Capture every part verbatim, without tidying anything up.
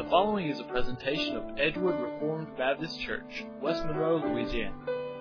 following is a presentation of Edgewood Reformed Baptist Church, West Monroe, Louisiana.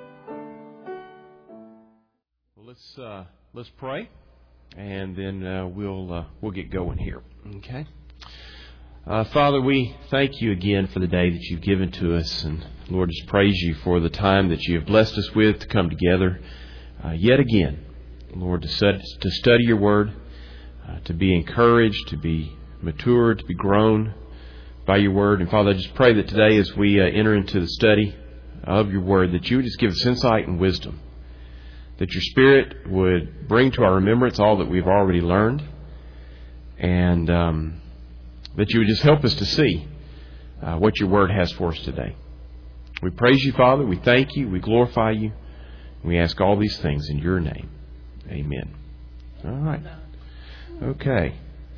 Well, let's uh, let's pray, and then uh, we'll uh, we'll get going here. Okay. Uh, Father, we thank you again for the day that you've given to us, and Lord, just praise you for the time that you have blessed us with to come together uh, yet again, Lord, to study, to study your word, uh, to be encouraged, to be matured, to be grown by your word. And Father, I just pray that today as we uh, enter into the study of your word, that you would just give us insight and wisdom, that your Spirit would bring to our remembrance all that we've already learned, and um, that you would just help us to see uh, what your word has for us today. We praise you, Father. We thank you. We glorify you. We ask all these things in your name. Amen. All right. Okay.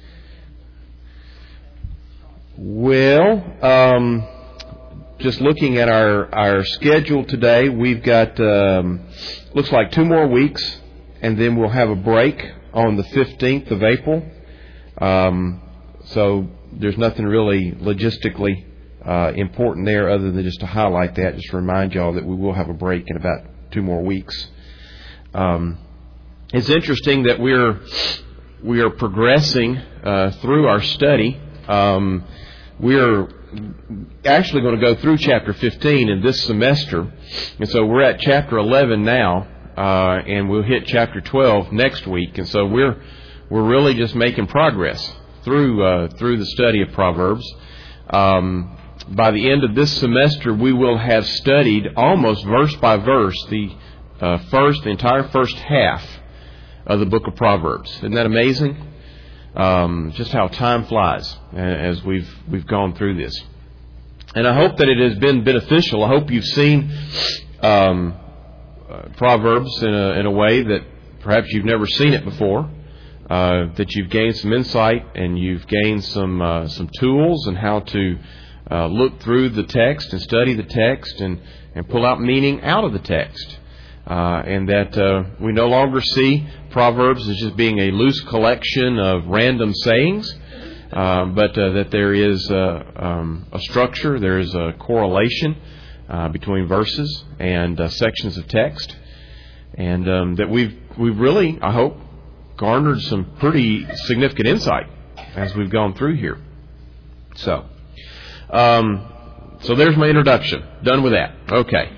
Well, um, just looking at our, our schedule today, we've got, um, looks like two more weeks, and then we'll have a break on the fifteenth of April. Um, so there's nothing really logistically uh, important there other than just to highlight that, just to remind y'all that we will have a break in about two more weeks. Um, it's interesting that we're we are progressing uh, through our study. Um, we're actually going to go through chapter fifteen in this semester, and so we're at chapter eleven now, uh, and we'll hit chapter twelve next week. And so we're we're really just making progress through uh, through the study of Proverbs. Um, by the end of this semester, we will have studied almost verse by verse the uh, first, the entire first half of the book of Proverbs. Isn't that amazing? Um, just how time flies as we've we've gone through this, and I hope that it has been beneficial. I hope you've seen um, uh, Proverbs in a in a way that perhaps you've never seen it before. Uh, that you've gained some insight and you've gained some uh, some tools and how to uh, look through the text and study the text and and pull out meaning out of the text. Uh, and that uh, we no longer see Proverbs as just being a loose collection of random sayings, uh, but uh, that there is uh, um, a structure, there is a correlation uh, between verses and uh, sections of text, and um, that we've we've really, I hope, garnered some pretty significant insight as we've gone through here. So, um, so there's my introduction. Done with that. Okay.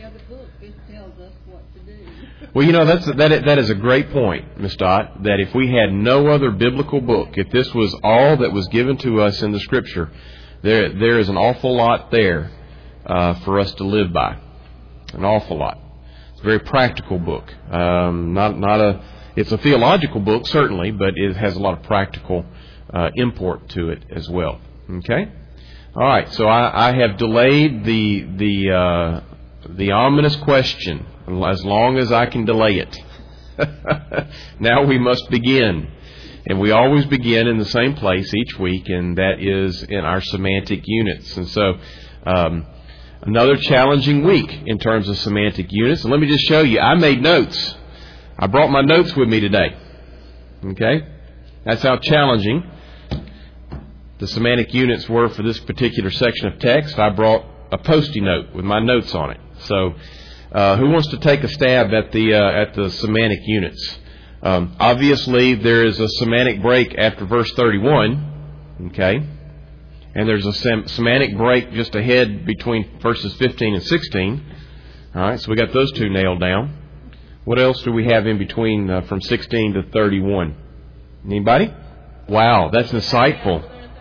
Well, you know, that's, that, that is a great point, Miz Dot, that if we had no other biblical book, if this was all that was given to us in the Scripture, there there is an awful lot there uh, for us to live by. An awful lot. It's a very practical book. Um, not not a. It's a theological book, certainly, but it has a lot of practical uh, import to it as well. Okay? All right, so I, I have delayed the the uh, the ominous question as long as I can delay it. Now we must begin. And we always begin in the same place each week, and that is in our semantic units. And so, um, another challenging week in terms of semantic units. And let me just show you, I made notes. I brought my notes with me today. Okay? That's how challenging the semantic units were for this particular section of text. I brought a Post-it note with my notes on it. So, Uh, who wants to take a stab at the uh, at the semantic units? Um, obviously, there is a semantic break after verse thirty-one, okay, and there's a sem- semantic break just ahead between verses fifteen and sixteen. All right, so we got those two nailed down. What else do we have in between uh, from sixteen to thirty-one? Anybody? Wow, that's insightful.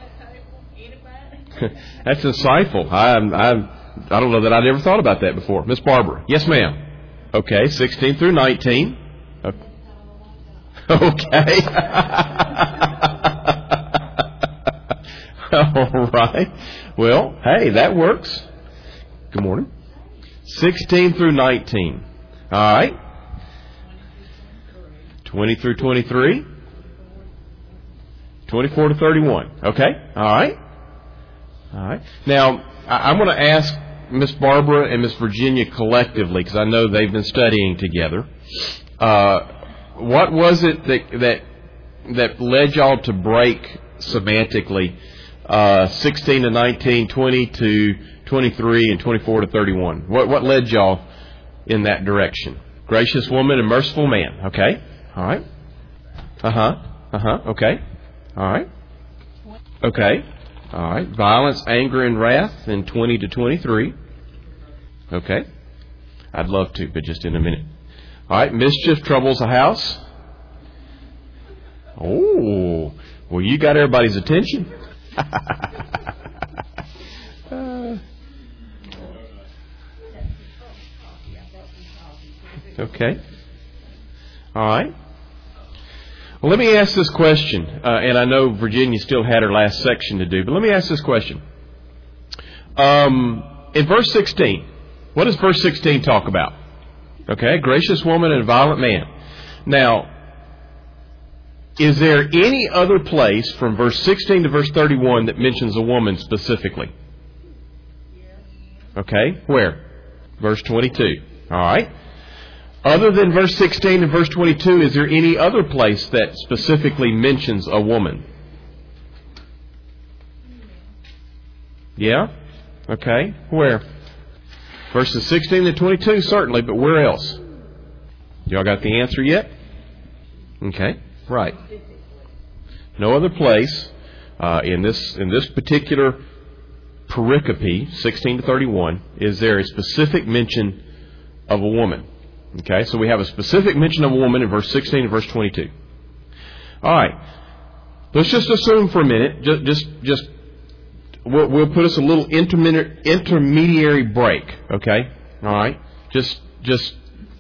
That's insightful. I'm. I'm I don't know that I'd ever thought about that before. Miss Barbara. Yes, ma'am. Okay, sixteen through nineteen. Okay. All right. Well, hey, that works. Good morning. sixteen through nineteen. All right. twenty through twenty-three. twenty-four to thirty-one. Okay. All right. All right. Now, I'm going to ask Miss Barbara and Miss Virginia collectively, because I know they've been studying together. Uh, what was it that that that led y'all to break semantically uh, sixteen to nineteen, twenty to twenty-three, and twenty-four to thirty-one? What, what led y'all in that direction? Gracious woman and merciful man. Okay. All right. Uh-huh. Uh-huh. Okay. All right. Okay. All right. Violence, anger, and wrath in twenty to twenty-three. Okay. I'd love to, but just in a minute. All right. Mischief troubles a house. Oh. Well, you got everybody's attention. uh, okay. All right. Well, let me ask this question, uh, and I know Virginia still had her last section to do, but let me ask this question. Um, in verse sixteen, what does verse sixteen talk about? Okay, gracious woman and violent man. Now, is there any other place from verse sixteen to verse thirty-one that mentions a woman specifically? Okay, where? Verse twenty-two. All right. Other than verse sixteen and verse twenty-two, is there any other place that specifically mentions a woman? Yeah? Okay. Where? Verses sixteen to twenty-two, certainly, but where else? Y'all got the answer yet? Okay. Right. No other place uh, in this in this particular pericope, sixteen to thirty-one, is there a specific mention of a woman. Okay, so we have a specific mention of a woman in verse sixteen and verse twenty-two. All right, let's just assume for a minute, just just, just we'll, we'll put us a little intermediate, intermediary break. Okay, all right, just just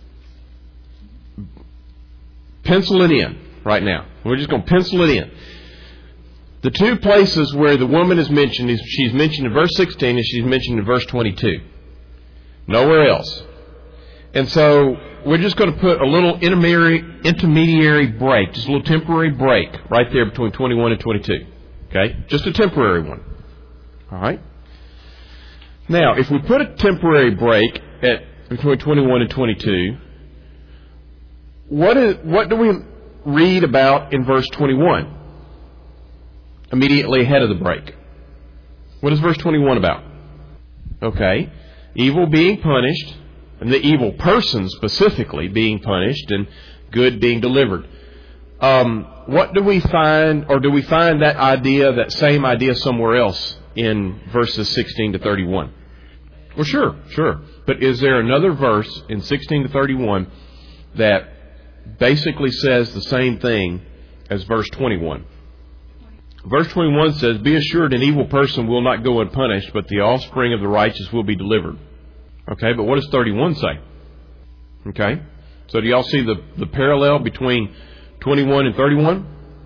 pencil it in right now. We're just going to pencil it in. The two places where the woman is mentioned is she's mentioned in verse sixteen and she's mentioned in verse twenty-two. Nowhere else. And so we're just going to put a little intermediary, intermediary break, just a little temporary break right there between twenty-one and twenty-two. Okay? Just a temporary one. All right? Now, if we put a temporary break at between twenty-one and twenty-two, what is what do we read about in verse twenty-one? Immediately ahead of the break. What is verse twenty-one about? Okay. Evil being punished, and the evil person specifically being punished, and good being delivered. Um, what do we find, or do we find that idea, that same idea somewhere else in verses sixteen to thirty-one? Well, sure, sure. But is there another verse in sixteen to thirty-one that basically says the same thing as verse twenty-one? Verse twenty-one says, "Be assured an evil person will not go unpunished, but the offspring of the righteous will be delivered." Okay, but what does thirty-one say? Okay, so do y'all see the, the parallel between twenty-one and thirty-one?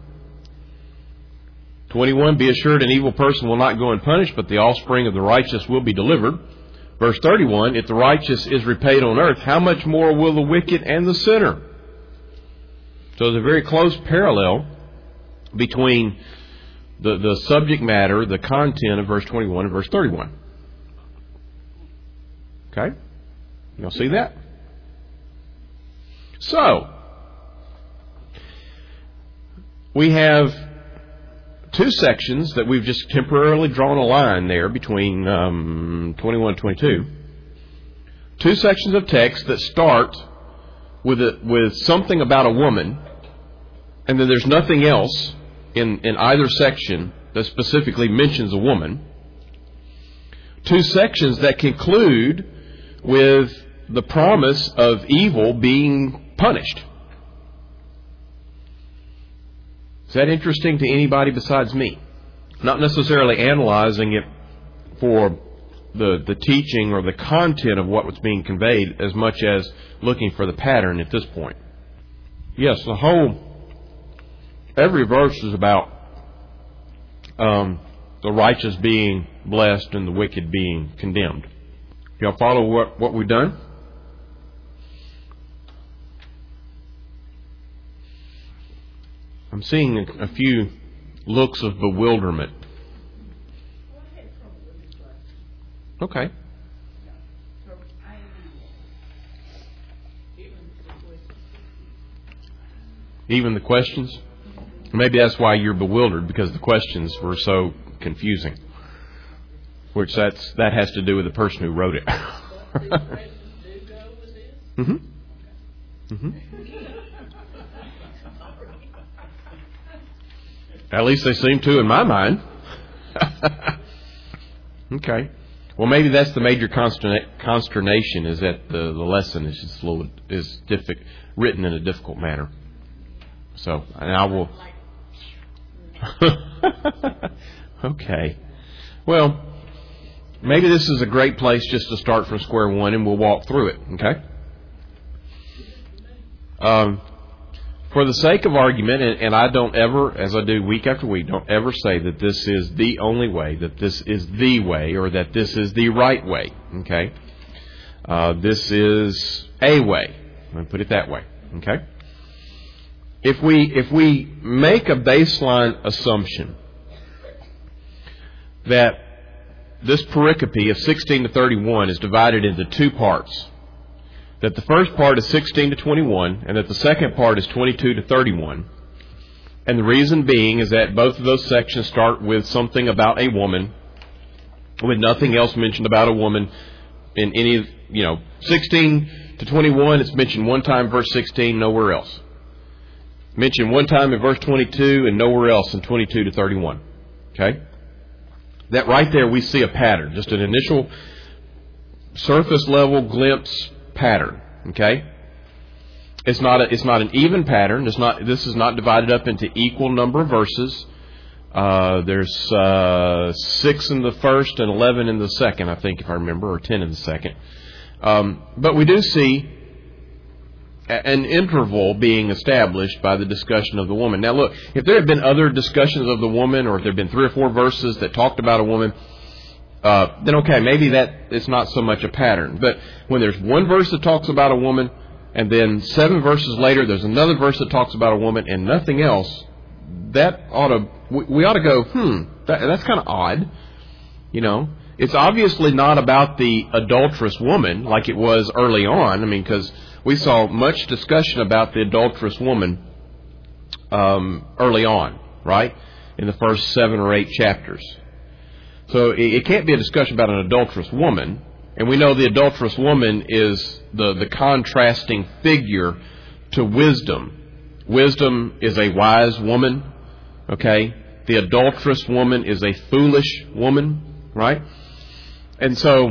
twenty-one, "Be assured an evil person will not go unpunished, but the offspring of the righteous will be delivered." Verse thirty-one, "If the righteous is repaid on earth, how much more will the wicked and the sinner?" So there's a very close parallel between the, the subject matter, the content of verse twenty-one and verse thirty-one. Okay? Y'all see that? So, we have two sections that we've just temporarily drawn a line there between um, twenty-one and twenty-two. Two sections of text that start with a, with something about a woman, and then there's nothing else in, in either section that specifically mentions a woman. Two sections that conclude with the promise of evil being punished. Is that interesting to anybody besides me? Not necessarily analyzing it for the, the teaching or the content of what was being conveyed as much as looking for the pattern at this point. Yes, the whole, every verse is about um, the righteous being blessed and the wicked being condemned. Y'all follow what, what we've done? I'm seeing a, a few looks of bewilderment. Okay. Even the questions? Maybe that's why you're bewildered, because the questions were so confusing. Which that's that has to do with the person who wrote it. mm-hmm. Mm-hmm. At least they seem to in my mind. Okay. Well, maybe that's the major consterna- consternation is that the, the lesson is just a little, is diffi- written in a difficult manner. So, and I will. Okay. Well, maybe this is a great place just to start from square one, and we'll walk through it. Okay. Um, for the sake of argument, and, and I don't ever, as I do week after week, don't ever say that this is the only way, that this is the way, or that this is the right way. Okay. Uh, this is a way. Let me put it that way. Okay. If we if we make a baseline assumption that this pericope of sixteen to thirty-one is divided into two parts, that the first part is sixteen to twenty-one, and that the second part is twenty-two to thirty-one, and the reason being is that both of those sections start with something about a woman, with nothing else mentioned about a woman in any of, you know, sixteen to twenty-one, it's mentioned one time, verse sixteen, nowhere else. Mentioned one time in verse twenty-two and nowhere else in twenty-two to thirty-one. Okay? That right there we see a pattern, just an initial surface level glimpse pattern. Okay? It's not a, it's not an even pattern. It's not. This is not divided up into equal number of verses. Uh, there's uh, six in the first and eleven in the second, I think, if I remember, or ten in the second. Um, but we do see an interval being established by the discussion of the woman. Now look, if there had been other discussions of the woman, or if there had been three or four verses that talked about a woman, uh, then okay, maybe that it's not so much a pattern. But when there's one verse that talks about a woman, and then seven verses later there's another verse that talks about a woman and nothing else, that ought to, we, we ought to go, hmm, that, that's kind of odd. You know, it's obviously not about the adulterous woman like it was early on. I mean, because we saw much discussion about the adulterous woman um, early on, right? In the first seven or eight chapters. So it, it can't be a discussion about an adulterous woman. And we know the adulterous woman is the, the contrasting figure to wisdom. Wisdom is a wise woman, okay? The adulterous woman is a foolish woman, right? And so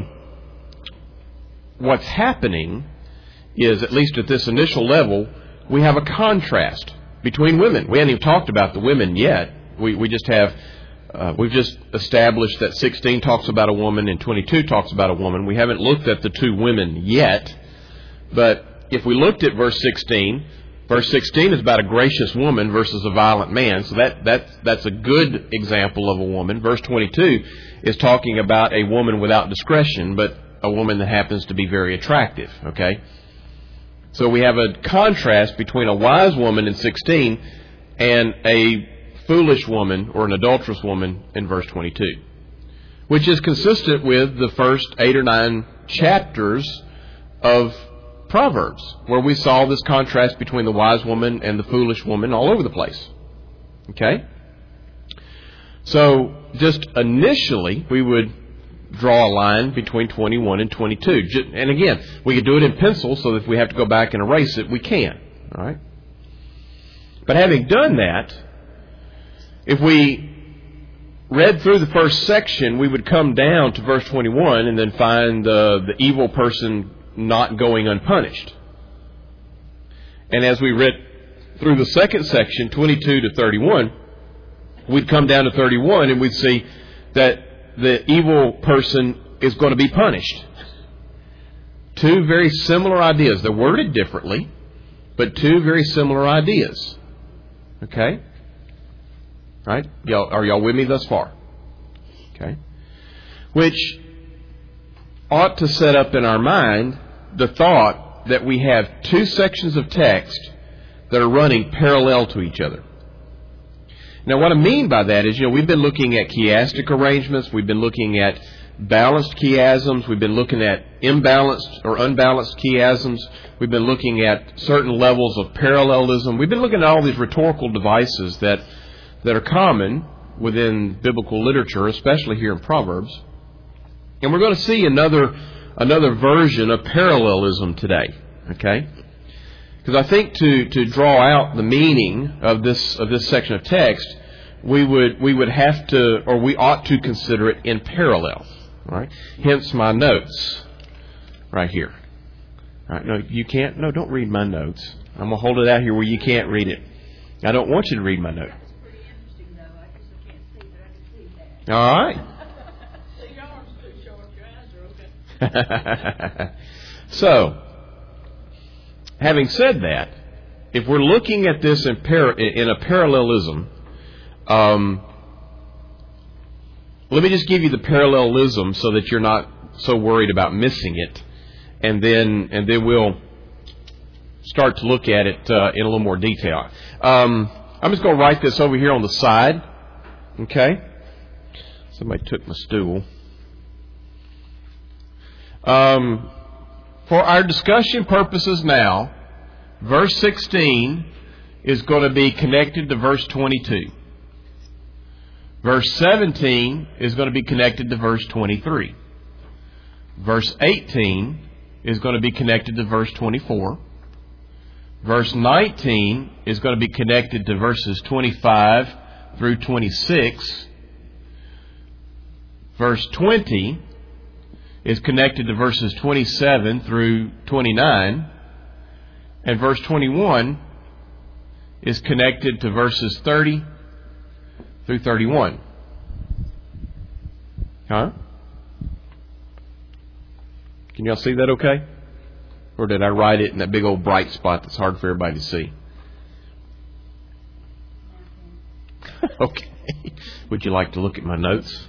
what's happening is, at least at this initial level, we have a contrast between women. We haven't even talked about the women yet. We we just have, uh, we've just established that sixteen talks about a woman and twenty-two talks about a woman. We haven't looked at the two women yet. But if we looked at verse sixteen, verse sixteen is about a gracious woman versus a violent man. So that, that that's a good example of a woman. Verse twenty-two is talking about a woman without discretion, but a woman that happens to be very attractive, okay? So we have a contrast between a wise woman in sixteen and a foolish woman or an adulterous woman in verse twenty-two, which is consistent with the first eight or nine chapters of Proverbs, where we saw this contrast between the wise woman and the foolish woman all over the place. Okay? So just initially, we would draw a line between twenty-one and twenty-two. And again, we could do it in pencil so that if we have to go back and erase it, we can. All right? But having done that, if we read through the first section, we would come down to verse twenty-one and then find the, the evil person not going unpunished. And as we read through the second section, twenty-two to thirty-one, we'd come down to thirty-one and we'd see that the evil person is going to be punished. Two very similar ideas. They're worded differently, but two very similar ideas. Okay? Right? Y'all, are y'all with me thus far? Okay. Which ought to set up in our mind the thought that we have two sections of text that are running parallel to each other. Now, what I mean by that is, you know, we've been looking at chiastic arrangements. We've been looking at balanced chiasms. We've been looking at imbalanced or unbalanced chiasms. We've been looking at certain levels of parallelism. We've been looking at all these rhetorical devices that that are common within biblical literature, especially here in Proverbs. And we're going to see another another version of parallelism today. Okay? Because I think to, to draw out the meaning of this of this section of text, we would we would have to, or we ought to consider it in parallel. Right? Hence my notes right here. All right, no, you can't. No, don't read my notes. I'm going to hold it out here where you can't read it. I don't want you to read my note. That's pretty interesting, though. I guess I can't see, but I can see that. All right. The arm's too short. Your eyes are okay. So, having said that, if we're looking at this in, par- in a parallelism, um, let me just give you the parallelism so that you're not so worried about missing it, and then and then we'll start to look at it uh, in a little more detail. Um, I'm just going to write this over here on the side. Okay? Somebody took my stool. Um, for our discussion purposes now, verse sixteen is going to be connected to verse twenty-two. Verse seventeen is going to be connected to verse twenty-three. Verse eighteen is going to be connected to verse twenty-four. Verse nineteen is going to be connected to verses twenty-five through twenty-six. Verse twenty is connected to verses twenty-seven through twenty-nine. And verse twenty-one is connected to verses thirty through thirty-one. Huh? Can y'all see that okay? Or did I write it in that big old bright spot that's hard for everybody to see? Okay. Would you like to look at my notes?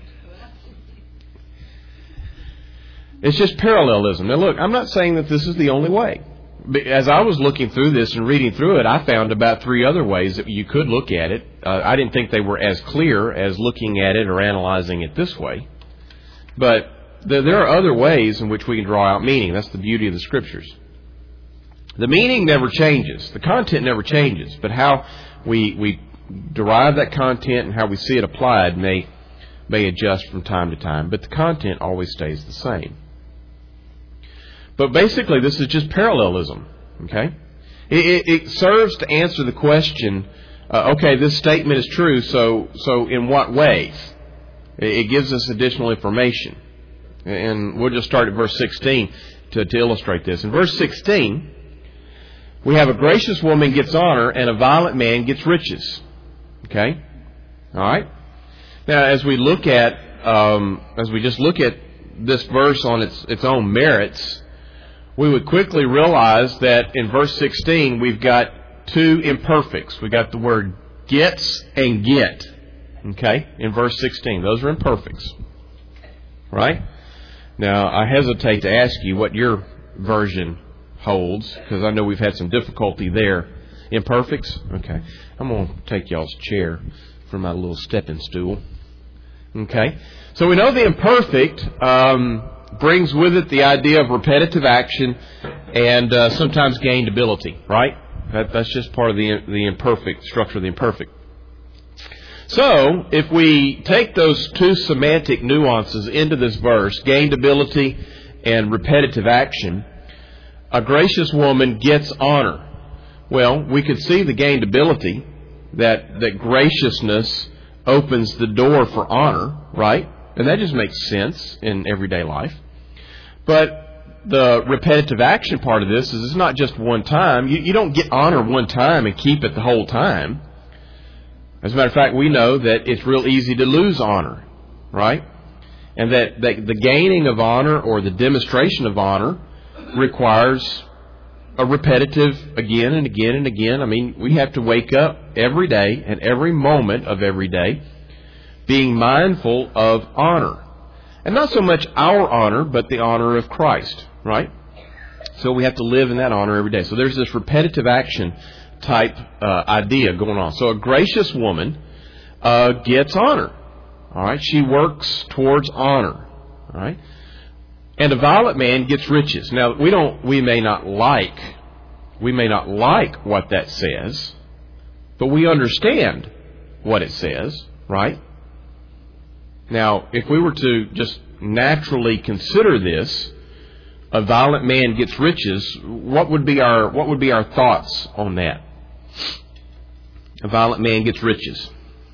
It's just parallelism. Now look, I'm not saying that this is the only way. As I was looking through this and reading through it, I found about three other ways that you could look at it. Uh, I didn't think they were as clear as looking at it or analyzing it this way. But there, there are other ways in which we can draw out meaning. That's the beauty of the Scriptures. The meaning never changes. The content never changes. But how we we derive that content and how we see it applied may may adjust from time to time. But the content always stays the same. But basically, this is just parallelism, okay? It, it, it serves to answer the question, uh, okay, this statement is true, so so in what ways? It, it gives us additional information. And we'll just start at verse sixteen to, to illustrate this. In verse sixteen, we have a gracious woman gets honor and a violent man gets riches. Okay? All right? Now, as we look at, um, as we just look at this verse on its its own merits, we would quickly realize that in verse sixteen we've got two imperfects. We've got the word gets and get. Okay? In verse sixteen. Those are imperfects. Right? Now, I hesitate to ask you what your version holds, because I know we've had some difficulty there. Imperfects? Okay. I'm going to take y'all's chair for my little stepping stool. Okay. So we know the imperfect um, brings with it the idea of repetitive action and uh, sometimes gained ability, right? That, that's just part of the the imperfect, structure of the imperfect. So, if we take those two semantic nuances into this verse, gained ability and repetitive action, a gracious woman gets honor. Well, we could see the gained ability, that, that graciousness opens the door for honor, right? And that just makes sense in everyday life. But the repetitive action part of this is it's not just one time. You, you don't get honor one time and keep it the whole time. As a matter of fact, we know that it's real easy to lose honor, right? And that, that the gaining of honor or the demonstration of honor requires a repetitive again and again and again. I mean, we have to wake up every day and every moment of every day being mindful of honor. And not so much our honor, but the honor of Christ, right? So we have to live in that honor every day. So there's this repetitive action type uh, idea going on. So a gracious woman uh, gets honor. All right, she works towards honor. All right, and a violent man gets riches. Now we don't, we may not like, we may not like what that says, but we understand what it says. right? Now, if we were to just naturally consider this, a violent man gets riches, what would be our what would be our thoughts on that? A violent man gets riches.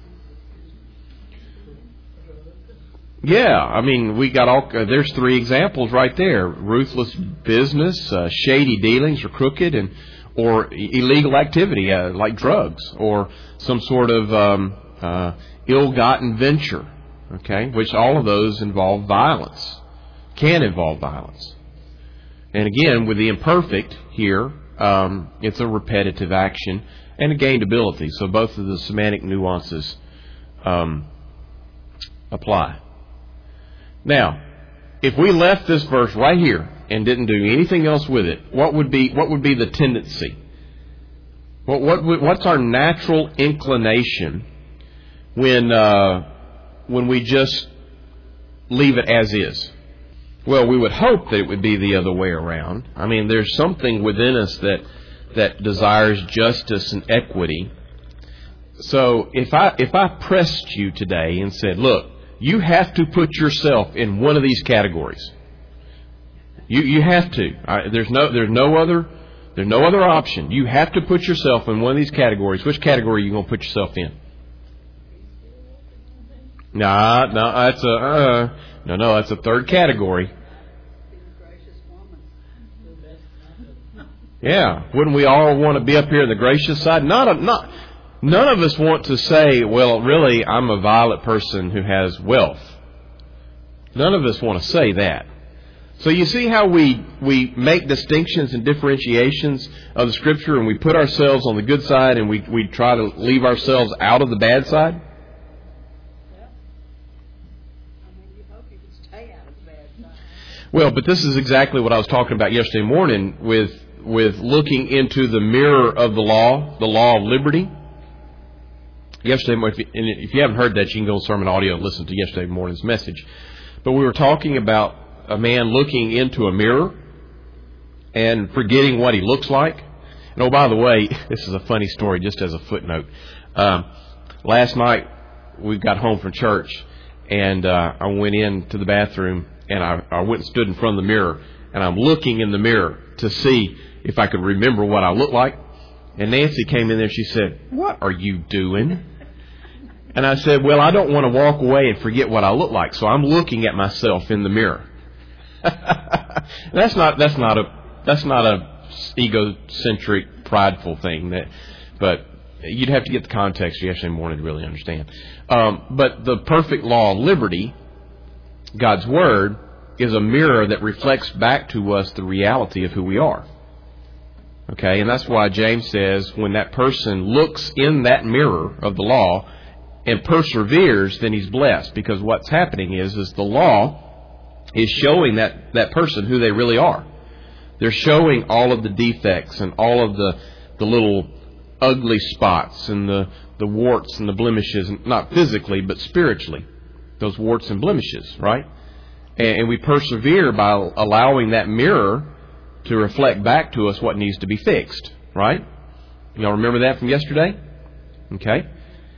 Yeah, I mean, we got all. Uh, there's three examples right there: ruthless business, uh, shady dealings, or crooked, and or illegal activity uh, like drugs, or some sort of um, uh, ill-gotten venture. Okay, which all of those involve violence, can involve violence. And again, with the imperfect here, um, it's a repetitive action and a gained ability. So both of the semantic nuances um, apply. Now, if we left this verse right here and didn't do anything else with it, what would be what would be the tendency? What what what's our natural inclination when uh, when we just leave it as is? Well, we would hope that it would be the other way around. I mean, there's something within us that that desires justice and equity. So if I if I pressed you today and said, look, you have to put yourself in one of these categories. You you have to. I, there's no there's no other there's no other option. You have to put yourself in one of these categories. Which category are you going to put yourself in? Nah, no, that's a uh, no, no, that's a third category. Yeah, wouldn't we all want to be up here in the gracious side? Not a, not. None of us want to say, well, really, I'm a violent person who has wealth. None of us want to say that. So you see how we, we make distinctions and differentiations of the Scripture, and we put ourselves on the good side and we, we try to leave ourselves out of the bad side? Well, but this is exactly what I was talking about yesterday morning with with looking into the mirror of the law, the law of liberty. Yesterday, if you, and if you haven't heard that, you can go on Sermon Audio and listen to yesterday morning's message. But we were talking about a man looking into a mirror and forgetting what he looks like. And oh, by the way, this is a funny story, just as a footnote. Um, last night, we got home from church, and uh, I went into the bathroom, and I, I went and stood in front of the mirror, and I'm looking in the mirror to see if I could remember what I looked like. And Nancy came in there and she said, "What are you doing?" And I said, "Well, I don't want to walk away and forget what I look like, so I'm looking at myself in the mirror." that's not that's not a that's not a egocentric, prideful thing. That, but you'd have to get the context yesterday morning to really understand. Um, but the perfect law of liberty, God's Word, is a mirror that reflects back to us the reality of who we are. Okay, and that's why James says when that person looks in that mirror of the law and perseveres, then he's blessed. Because what's happening is, is the law is showing that, that person who they really are. They're showing all of the defects and all of the, the little ugly spots and the, the warts and the blemishes, not physically, but spiritually. Those warts and blemishes, right? And we persevere by allowing that mirror to reflect back to us what needs to be fixed, right? Y'all remember that from yesterday? Okay.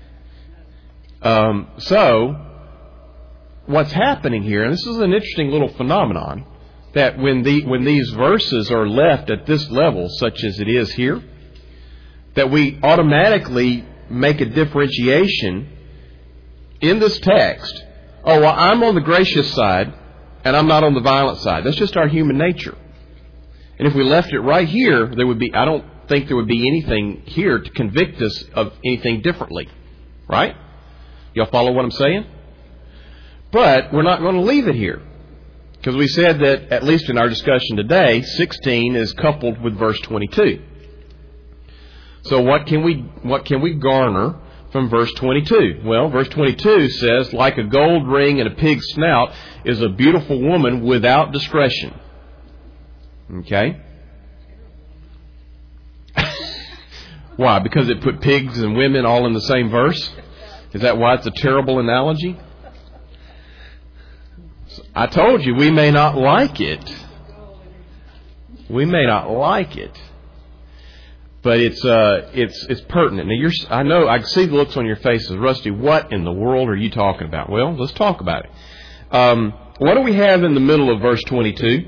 Um, so, what's happening here, and this is an interesting little phenomenon, that when the when these verses are left at this level, such as it is here, that we automatically make a differentiation in this text. Oh, well, I'm on the gracious side, and I'm not on the violent side. That's just our human nature. And if we left it right here, there would be, I don't think there would be anything here to convict us of anything differently. Right? Y'all follow what I'm saying? But we're not going to leave it here. Because we said that, at least in our discussion today, sixteen is coupled with verse twenty-two. So what can we, what can we garner from verse twenty-two? Well, verse twenty-two says, like a gold ring in a pig's snout is a beautiful woman without discretion. Okay? Why? Because it put pigs and women all in the same verse? Is that why it's a terrible analogy? I told you we may not like it. We may not like it. but it's uh, it's it's pertinent. Now, you're, I know, I see the looks on your faces. Rusty, what in the world are you talking about? Well, let's talk about it. Um, what do we have in the middle of verse twenty-two?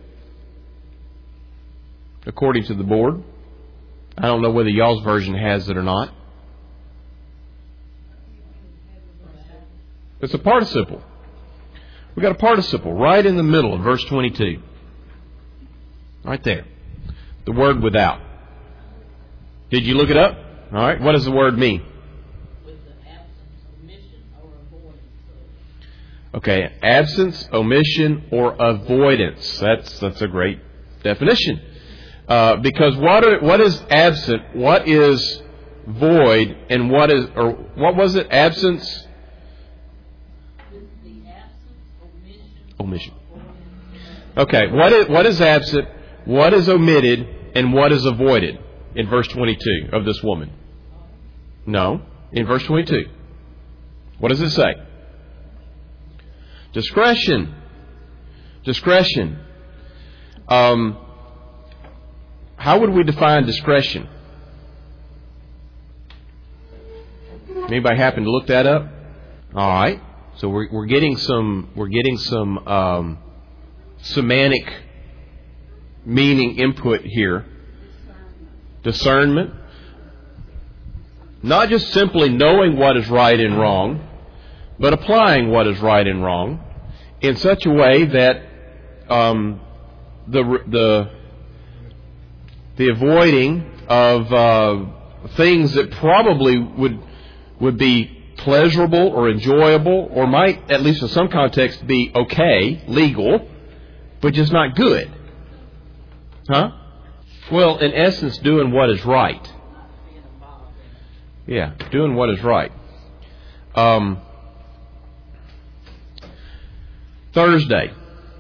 According to the board. I don't know whether y'all's version has it or not. It's a participle. We've got a participle right in the middle of verse twenty-two. Right there. The word without. Did you look it up? All right. What does the word mean? With the absence, omission, or avoidance. Okay. Absence, omission, or avoidance. That's that's a great definition. Uh, because what are, what is absent? What is void? And what is or what was it? Absence. With the absence, omission. Omission. Okay. What is what is absent? What is omitted? And what is avoided in verse twenty-two of this woman? No. In verse twenty-two. What does it say? Discretion. Discretion. Um, how would we define discretion? Anybody happen to look that up? All right. So we're we're getting some we're getting some um, semantic meaning input here. Discernment. Not just simply knowing what is right and wrong, but applying what is right and wrong in such a way that um, the the the avoiding of uh, things that probably would would be pleasurable or enjoyable, or might, at least in some context, be okay, legal, but just not good. Huh? Well, in essence, doing what is right. Yeah, doing what is right. Um, Thursday,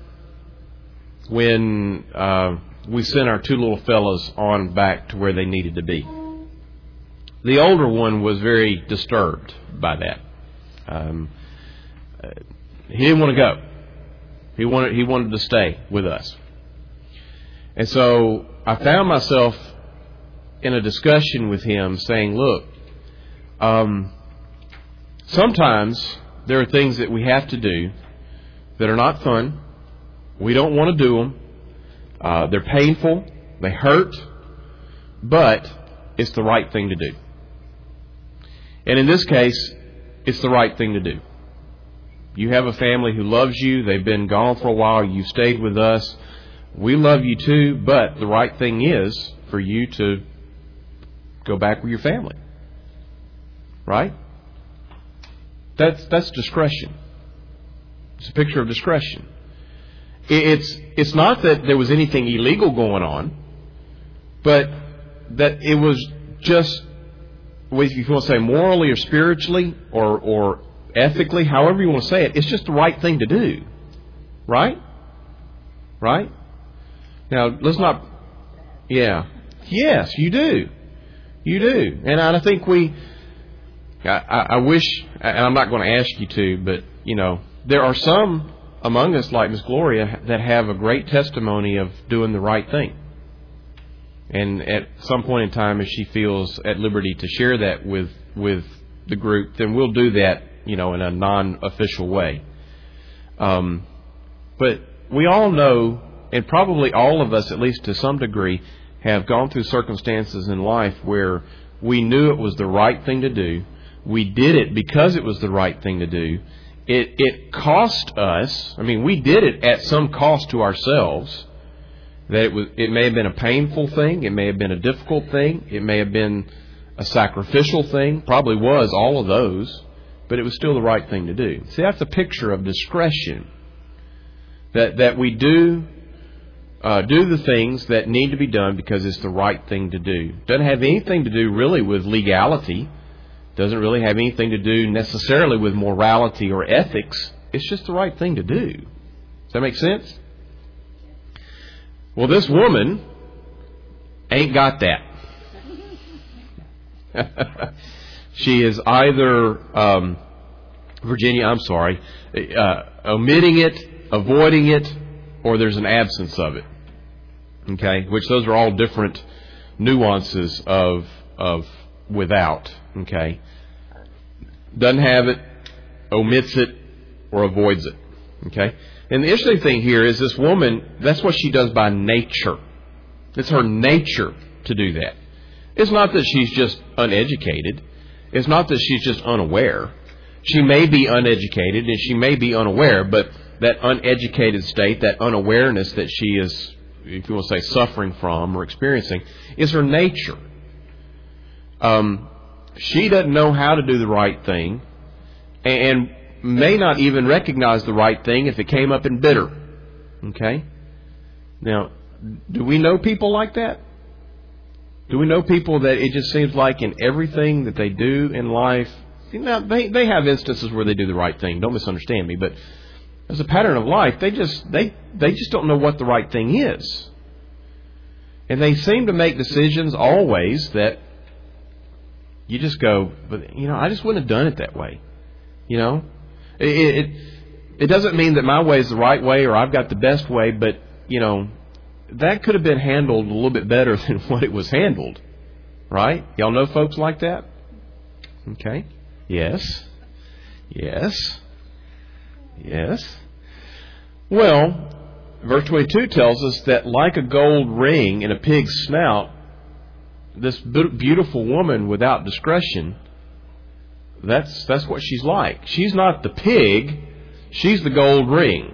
when uh, we sent our two little fellas on back to where they needed to be, the older one was very disturbed by that. Um, uh, he didn't want to go. He wanted he wanted to stay with us. And so I found myself in a discussion with him saying, look, um, sometimes there are things that we have to do that are not fun. We don't want to do them. Uh, they're painful. They hurt. But it's the right thing to do. And in this case, it's the right thing to do. You have a family who loves you. They've been gone for a while. You stayed with us. We love you too, but the right thing is for you to go back with your family. Right? That's that's discretion. It's a picture of discretion. It's it's not that there was anything illegal going on, but that it was just, if you want to say morally or spiritually or or ethically, however you want to say it, it's just the right thing to do. Right? Right? Now, let's not... Yeah. Yes, you do. You do. And I think we... I, I wish... And I'm not going to ask you to, but, you know, there are some among us, like Miss Gloria, that have a great testimony of doing the right thing. And at some point in time, if she feels at liberty to share that with, with the group, then we'll do that, you know, in a non-official way. Um, but we all know... And probably all of us, at least to some degree, have gone through circumstances in life where we knew it was the right thing to do. We did it because it was the right thing to do. It it cost us. I mean, we did it at some cost to ourselves. That it was. It may have been a painful thing. It may have been a difficult thing. It may have been a sacrificial thing. Probably was all of those. But it was still the right thing to do. See, that's a picture of discretion. That that we do. Uh, do the things that need to be done because it's the right thing to do. Doesn't have anything to do really with legality. Doesn't really have anything to do necessarily with morality or ethics. It's just the right thing to do. Does that make sense? Well, this woman ain't got that. She is either, um, Virginia, I'm sorry, uh, omitting it, avoiding it, or there's an absence of it. Okay, which those are all different nuances of of without. Okay, doesn't have it, omits it, or avoids it. Okay, and the interesting thing here is this woman. That's what she does by nature. It's her nature to do that. It's not that she's just uneducated. It's not that she's just unaware. She may be uneducated and she may be unaware, but that uneducated state, that unawareness that she is, if you want to say, suffering from or experiencing, is her nature. Um, she doesn't know how to do the right thing and may not even recognize the right thing if it came up in bitter. Okay? Now, do we know people like that? Do we know people that it just seems like in everything that they do in life, you know, they, they have instances where they do the right thing. Don't misunderstand me, but as a pattern of life, they just they they just don't know what the right thing is. And they seem to make decisions always that you just go, but you know, I just wouldn't have done it that way. You know? It it, it doesn't mean that my way is the right way or I've got the best way, but you know, that could have been handled a little bit better than what it was handled. Right? Y'all know folks like that? Okay. Yes. Yes. Yes. Well, verse twenty-two tells us that like a gold ring in a pig's snout, this beautiful woman without discretion, that's that's what she's like. She's not the pig, she's the gold ring.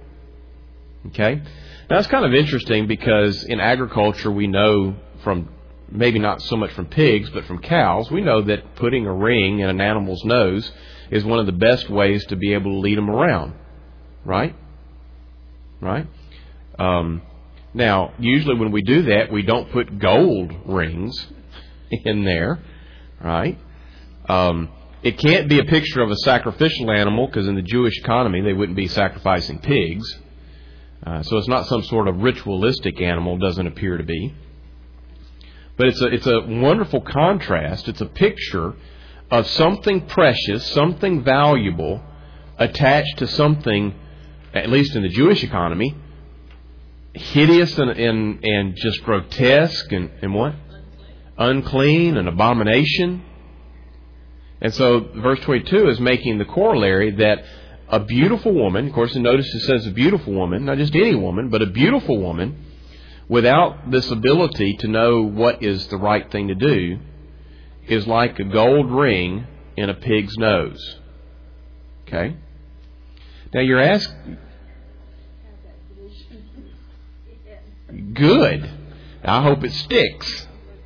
Okay? Now, it's kind of interesting because in agriculture we know from, maybe not so much from pigs, but from cows, we know that putting a ring in an animal's nose is one of the best ways to be able to lead them around. Right? Right? Um, now, usually when we do that, we don't put gold rings in there. Right? Um, it can't be a picture of a sacrificial animal because in the Jewish economy they wouldn't be sacrificing pigs. Uh, so it's not some sort of ritualistic animal, doesn't appear to be. But it's a it's a wonderful contrast. It's a picture of something precious, something valuable, attached to something, at least in the Jewish economy, hideous and and, and just grotesque and, and what? Unclean and abomination. And so verse twenty-two is making the corollary that a beautiful woman, of course, and notice it says a beautiful woman, not just any woman, but a beautiful woman, without this ability to know what is the right thing to do, is like a gold ring in a pig's nose. Okay? Now you're asking... Good. I hope it sticks.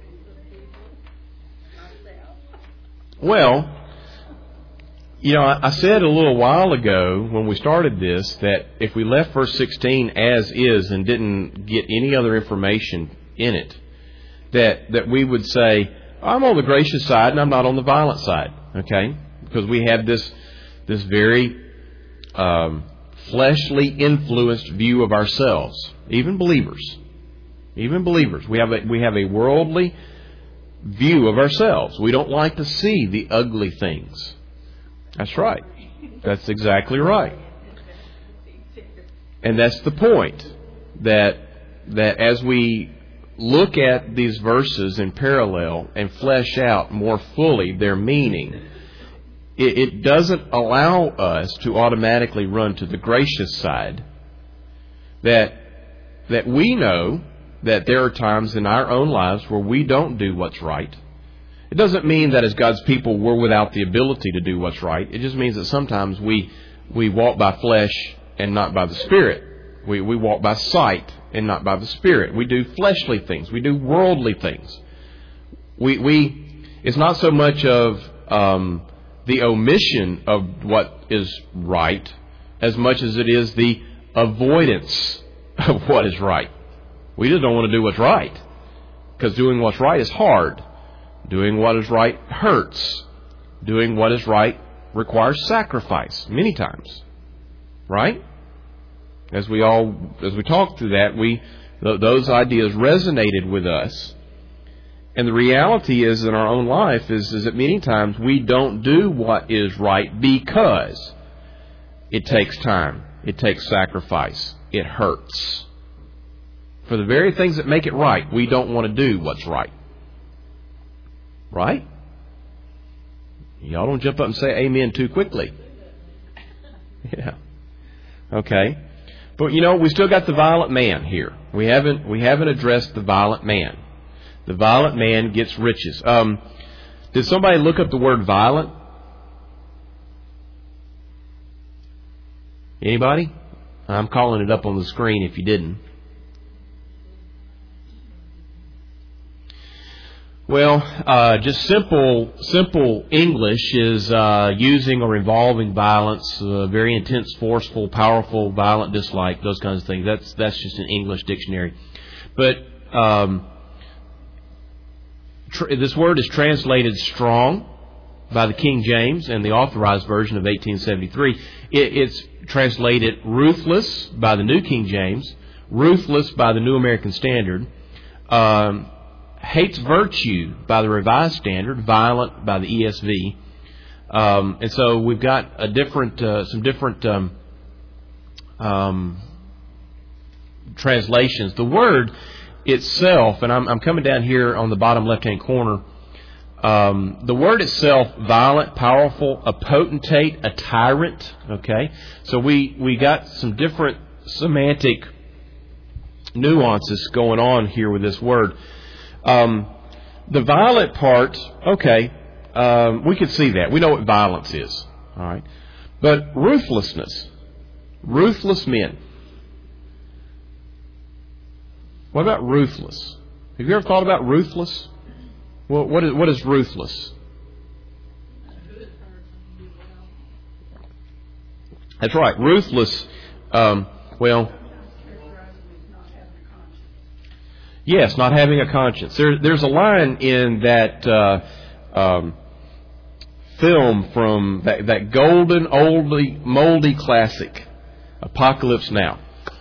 Well, you know, I said a little while ago when we started this that if we left verse sixteen as is and didn't get any other information in it, that that we would say, I'm on the gracious side and I'm not on the violent side. Okay? Because we have this this very um, fleshly influenced view of ourselves. Even believers. Even believers. We have a, we have a worldly view of ourselves. We don't like to see the ugly things. That's right. That's exactly right. And that's the point. That that as we look at these verses in parallel and flesh out more fully their meaning, it, it doesn't allow us to automatically run to the gracious side. That that we know that there are times in our own lives where we don't do what's right. It doesn't mean that as God's people we're without the ability to do what's right. It just means that sometimes we we walk by flesh and not by the Spirit. We we walk by sight and not by the Spirit. We do fleshly things. We do worldly things. We we it's not so much of um, the omission of what is right as much as it is the avoidance of what is right. We just don't want to do what's right because doing what's right is hard. Doing what is right hurts. Doing what is right requires sacrifice many times. Right? As we all, as we talked through that, we th- those ideas resonated with us. And the reality is in our own life is, is that many times we don't do what is right because it takes time. It takes sacrifice. It hurts. For the very things that make it right, we don't want to do what's right. Right? Y'all don't jump up and say amen too quickly. Yeah. Okay. But, you know, we still got the violent man here. We haven't we haven't addressed the violent man. The violent man gets riches. Um, did somebody look up the word violent? Anybody? I'm calling it up on the screen if you didn't. Well, uh, just simple simple English is uh, using or involving violence, uh, very intense, forceful, powerful, violent dislike, those kinds of things. That's that's just an English dictionary. But um, tr- this word is translated strong by the King James and the Authorized Version of eighteen seventy-three. It, it's translated ruthless by the New King James, ruthless by the New American Standard, um, hates virtue by the Revised Standard, violent by the E S V. Um, and so we've got a different, uh, some different um, um, translations. The word itself, and I'm, I'm coming down here on the bottom left-hand corner, um, the word itself, violent, powerful, a potentate, a tyrant, okay? So we, we got some different semantic nuances going on here with this word. Um, the violent part, okay, um, we can see that. We know what violence is, all right? But ruthlessness, ruthless men. What about ruthless? Have you ever thought about ruthless? Well, what is, what is ruthless? That's right, ruthless, um, well... Yes, not having a conscience. There, there's a line in that uh, um, film from that, that golden, oldie, moldy classic, Apocalypse Now,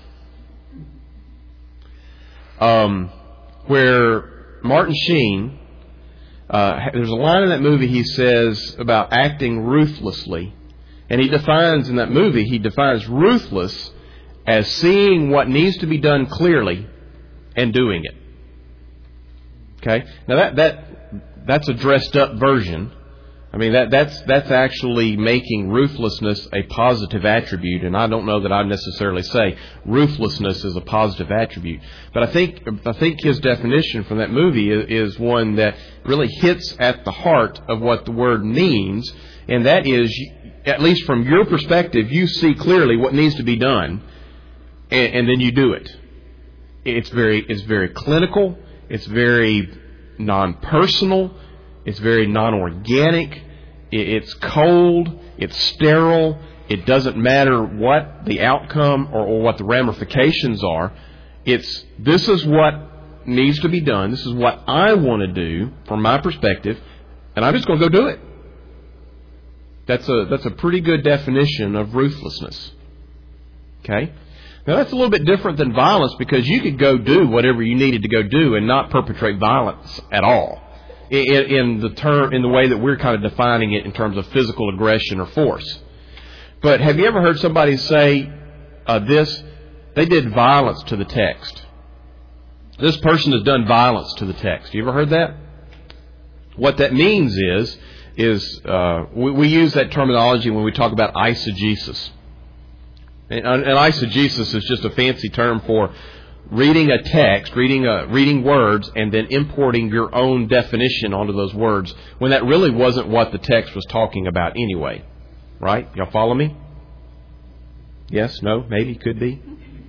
um, where Martin Sheen, uh, there's a line in that movie he says about acting ruthlessly, and he defines in that movie, he defines ruthless as seeing what needs to be done clearly and doing it. Okay? Now that that that's a dressed up version. I mean that that's that's actually making ruthlessness a positive attribute, and I don't know that I'd necessarily say ruthlessness is a positive attribute. But I think I think his definition from that movie is, is one that really hits at the heart of what the word means, and that is, at least from your perspective, you see clearly what needs to be done, and, and then you do it. It's very, it's very clinical. It's very non-personal. It's very non-organic. It's cold. It's sterile. It doesn't matter what the outcome or, or what the ramifications are. It's, this is what needs to be done. This is what I want to do from my perspective, and I'm just going to go do it. That's a, that's a pretty good definition of ruthlessness. Okay? Now, that's a little bit different than violence, because you could go do whatever you needed to go do and not perpetrate violence at all in, in the term, in the way that we're kind of defining it in terms of physical aggression or force. But have you ever heard somebody say uh, this? They did violence to the text. This person has done violence to the text. You ever heard that? What that means is, is uh, we, we use that terminology when we talk about eisegesis. And, and eisegesis is just a fancy term for reading a text, reading a, reading words, and then importing your own definition onto those words, when that really wasn't what the text was talking about anyway. Right? Y'all follow me? Yes? No? Maybe? Could be?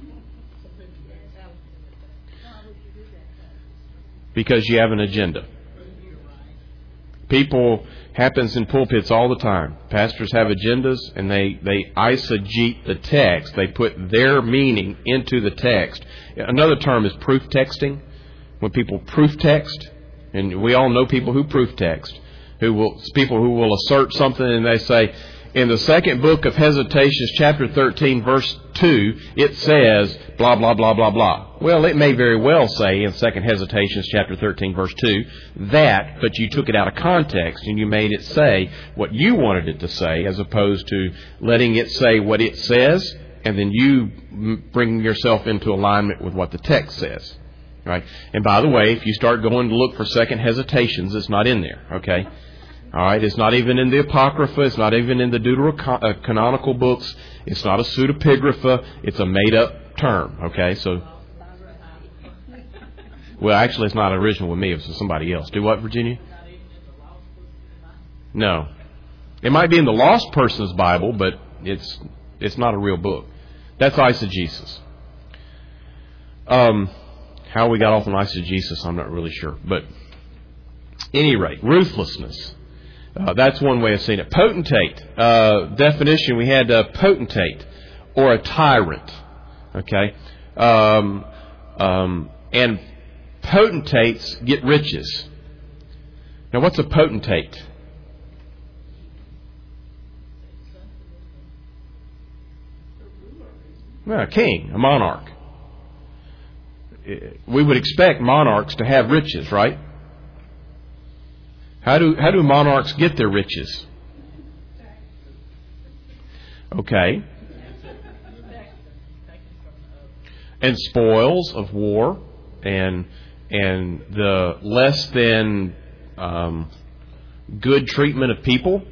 Because you have an agenda. People, happens in pulpits all the time. Pastors have agendas, and they, they eisegete the text. They put their meaning into the text. Another term is proof texting. When people proof text, and we all know people who proof text, who will, people who will assert something and they say, in the second book of Hesitations, chapter thirteen, verse two, it says, blah, blah, blah, blah, blah. Well, it may very well say in second Hesitations, chapter thirteen, verse two, that, but you took it out of context and you made it say what you wanted it to say, as opposed to letting it say what it says and then you bring yourself into alignment with what the text says. Right? And by the way, if you start going to look for second hesitations, it's not in there. Okay? All right? It's not even in the Apocrypha. It's not even in the Deuterocanonical books. It's not a pseudepigrapha. It's a made-up term. Okay? So, well, actually, it's not original with me. It's with somebody else. Do what, Virginia? No. It might be in the lost person's Bible, but it's it's not a real book. That's eisegesis. Um, how we got off on eisegesis, I'm not really sure. But, at any rate, ruthlessness. Uh, that's one way of seeing it. Potentate. Uh, definition, we had uh, potentate, or a tyrant. Okay? Um, um, and potentates get riches. Now, what's a potentate? Well, a king, a monarch. We would expect monarchs to have riches, right? How do how do monarchs get their riches? Okay. And spoils of war, and and the less than um, good treatment of people.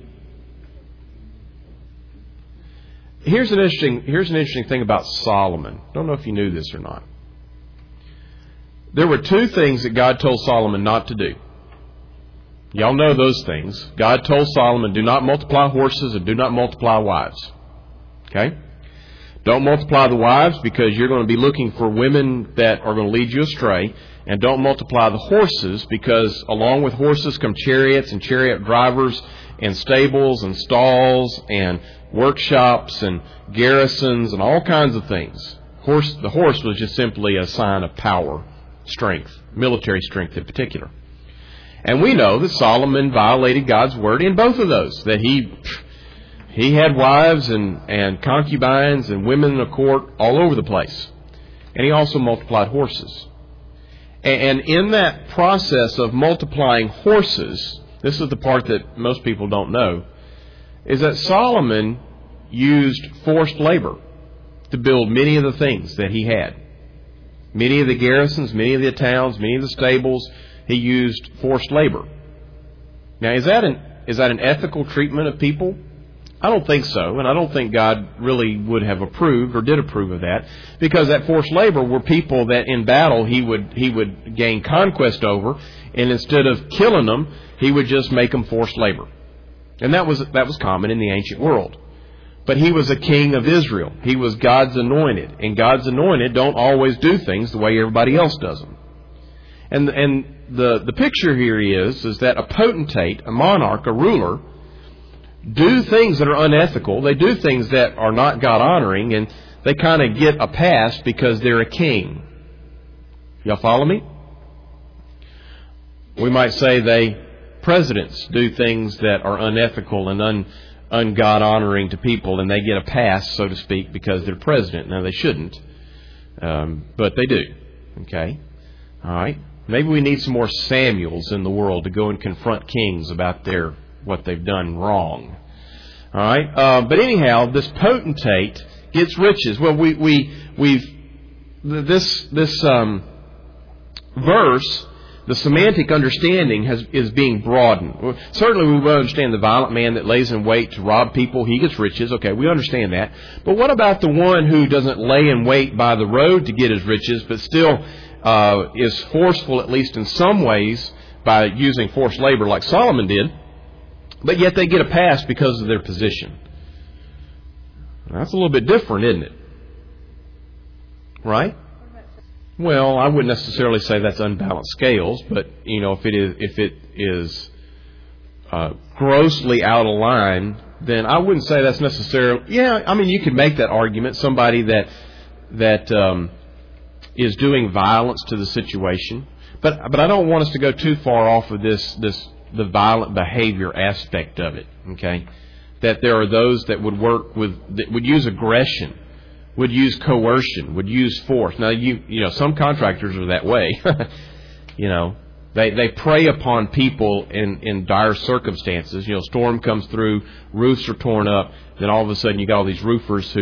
Here's an interesting here's an interesting thing about Solomon. Don't know if you knew this or not. There were two things that God told Solomon not to do. Y'all know those things. God told Solomon, do not multiply horses and do not multiply wives. Okay? Don't multiply the wives because you're going to be looking for women that are going to lead you astray. And don't multiply the horses because along with horses come chariots and chariot drivers and stables and stalls and workshops and garrisons and all kinds of things. Horse, the horse was just simply a sign of power, strength, military strength in particular. And we know that Solomon violated God's word in both of those, that he he had wives and, and concubines and women in the court all over the place. And he also multiplied horses. And in that process of multiplying horses, this is the part that most people don't know, is that Solomon used forced labor to build many of the things that he had. Many of the garrisons, many of the towns, many of the stables, he used forced labor. Now, is that an is that an ethical treatment of people? I don't think so, and I don't think God really would have approved or did approve of that, because that forced labor were people that in battle he would he would gain conquest over, and instead of killing them, he would just make them forced labor. And that was that was common in the ancient world. But he was a king of Israel. He was God's anointed, and God's anointed don't always do things the way everybody else does them. And and the the picture here is is that a potentate, a monarch, a ruler, do things that are unethical. They do things that are not God-honoring, and they kind of get a pass because they're a king. Y'all follow me? We might say they presidents do things that are unethical and un, un-God-honoring to people, and they get a pass, so to speak, because they're president. Now, they shouldn't, um, but they do. Okay? All right? Maybe we need some more Samuels in the world to go and confront kings about their what they've done wrong. All right? Uh, but anyhow, this potentate gets riches. Well, we, we, we've, this, this um, verse, the semantic understanding has, is being broadened. Certainly we will understand the violent man that lays in wait to rob people, he gets riches. Okay, we understand that. But what about the one who doesn't lay in wait by the road to get his riches, but still uh, is forceful, at least in some ways, by using forced labor like Solomon did, but yet they get a pass because of their position? That's a little bit different, isn't it? Right? Well, I wouldn't necessarily say that's unbalanced scales, but you know, if it is if it is uh, grossly out of line, then I wouldn't say that's necessarily. Yeah, I mean, you could make that argument. Somebody that that um, is doing violence to the situation, but but I don't want us to go too far off of this this the violent behavior aspect of it. Okay, that there are those that would work with that would use aggression, would use coercion, would use force. Now, you you know, some contractors are that way. you know, they they prey upon people in, in dire circumstances. You know, storm comes through, roofs are torn up, then all of a sudden you got all these roofers who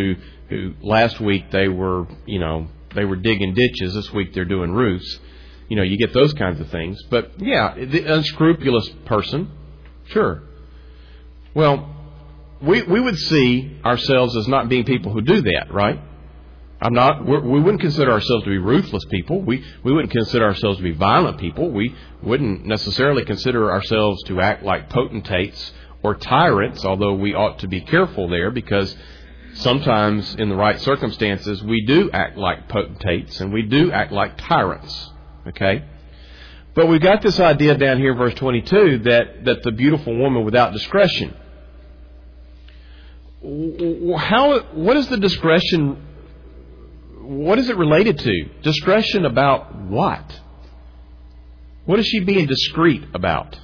who last week they were, you know, they were digging ditches. This week they're doing roofs. You know, you get those kinds of things. But, yeah, the unscrupulous person, sure. Well, we we would see ourselves as not being people who do that, right? I'm not. We're, we wouldn't consider ourselves to be ruthless people. We we wouldn't consider ourselves to be violent people. We wouldn't necessarily consider ourselves to act like potentates or tyrants, although we ought to be careful there, because sometimes in the right circumstances we do act like potentates and we do act like tyrants. Okay? But we've got this idea down here in verse twenty-two that, that the beautiful woman without discretion. How, what is the discretion, what is it related to? Discretion about what? What is she being discreet about?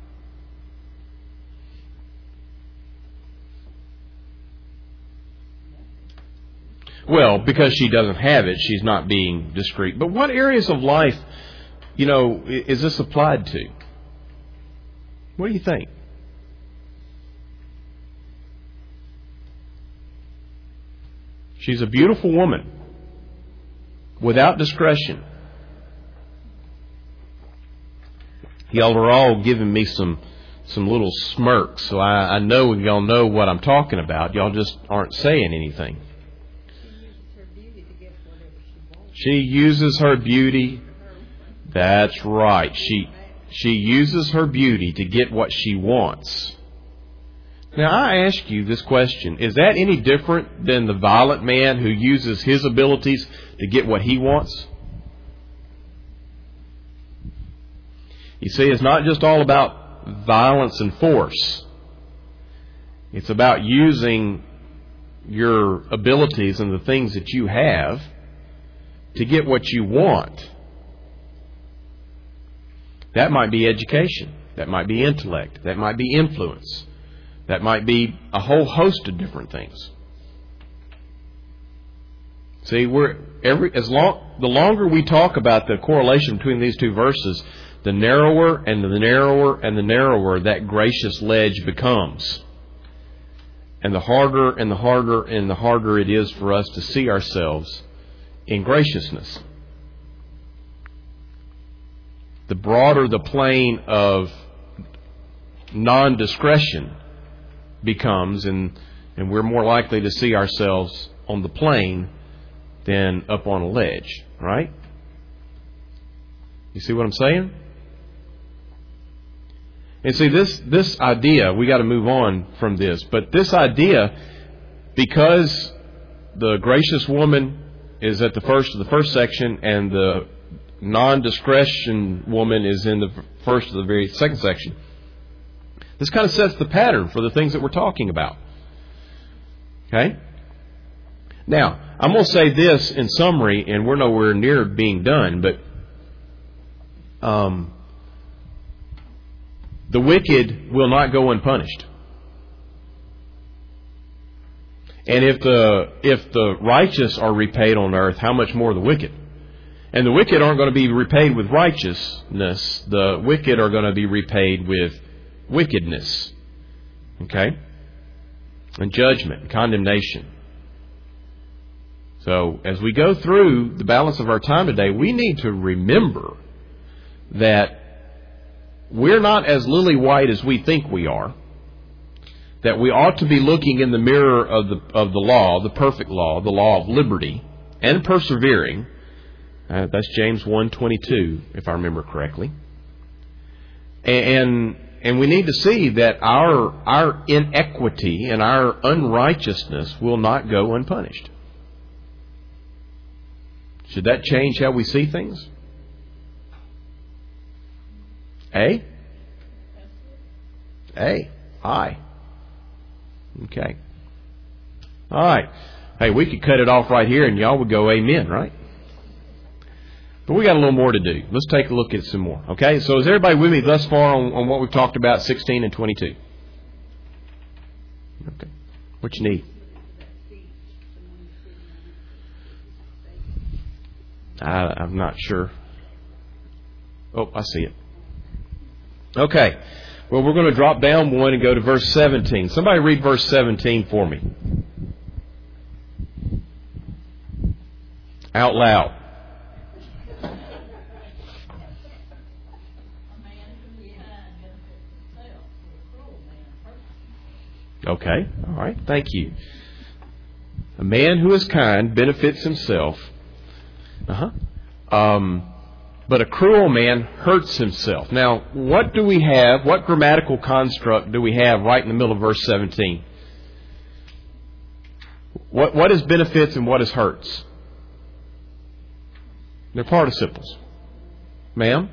Well, because she doesn't have it, she's not being discreet. But what areas of life, you know, is this applied to? What do you think? She's a beautiful woman without discretion. Y'all are all giving me some some little smirks, so I, I know y'all know what I'm talking about. Y'all just aren't saying anything. She uses her beauty. That's right. She she uses her beauty to get what she wants. Now, I ask you this question. Is that any different than the violent man who uses his abilities to get what he wants? You see, it's not just all about violence and force. It's about using your abilities and the things that you have to get what you want. That might be education. That might be intellect. That might be influence. That might be a whole host of different things. See, we're every as long the longer we talk about the correlation between these two verses, the narrower and the narrower and the narrower that gracious ledge becomes. And the harder and the harder and the harder it is for us to see ourselves in graciousness. The broader the plane of non-discretion becomes, and, and we're more likely to see ourselves on the plane than up on a ledge, right? You see what I'm saying? And see, this, this idea, we got to move on from this, but this idea, because the gracious woman is at the first of the first section and the non-discretion woman is in the first of the very second section, this kind of sets the pattern for the things that we're talking about. Okay? Now, I'm going to say this in summary, and we're nowhere near being done, but um, the wicked will not go unpunished. And if the if the righteous are repaid on earth, how much more the wicked? And the wicked aren't going to be repaid with righteousness. The wicked are going to be repaid with wickedness. Okay? And judgment and condemnation. So, as we go through the balance of our time today, we need to remember that we're not as lily white as we think we are. That we ought to be looking in the mirror of the of the law, the perfect law, the law of liberty, and persevering. Uh, that's James one twenty-two, if I remember correctly. And and we need to see that our our inequity and our unrighteousness will not go unpunished. Should that change how we see things? A? A. Aye. Okay. All right. Hey, we could cut it off right here and y'all would go amen, right? But we got a little more to do. Let's take a look at some more. Okay? So is everybody with me thus far on, on what we've talked about, sixteen and twenty-two? Okay. What you need? I, I'm not sure. Oh, I see it. Okay. Well, we're going to drop down one and go to verse seventeen. Somebody read verse seventeen for me. Out loud. Okay, all right, thank you. A man who is kind benefits himself. Uh-huh. Um, but a cruel man hurts himself. Now, what do we have, what grammatical construct do we have right in the middle of verse seventeen? What, what is benefits and what is hurts? They're participles. Ma'am?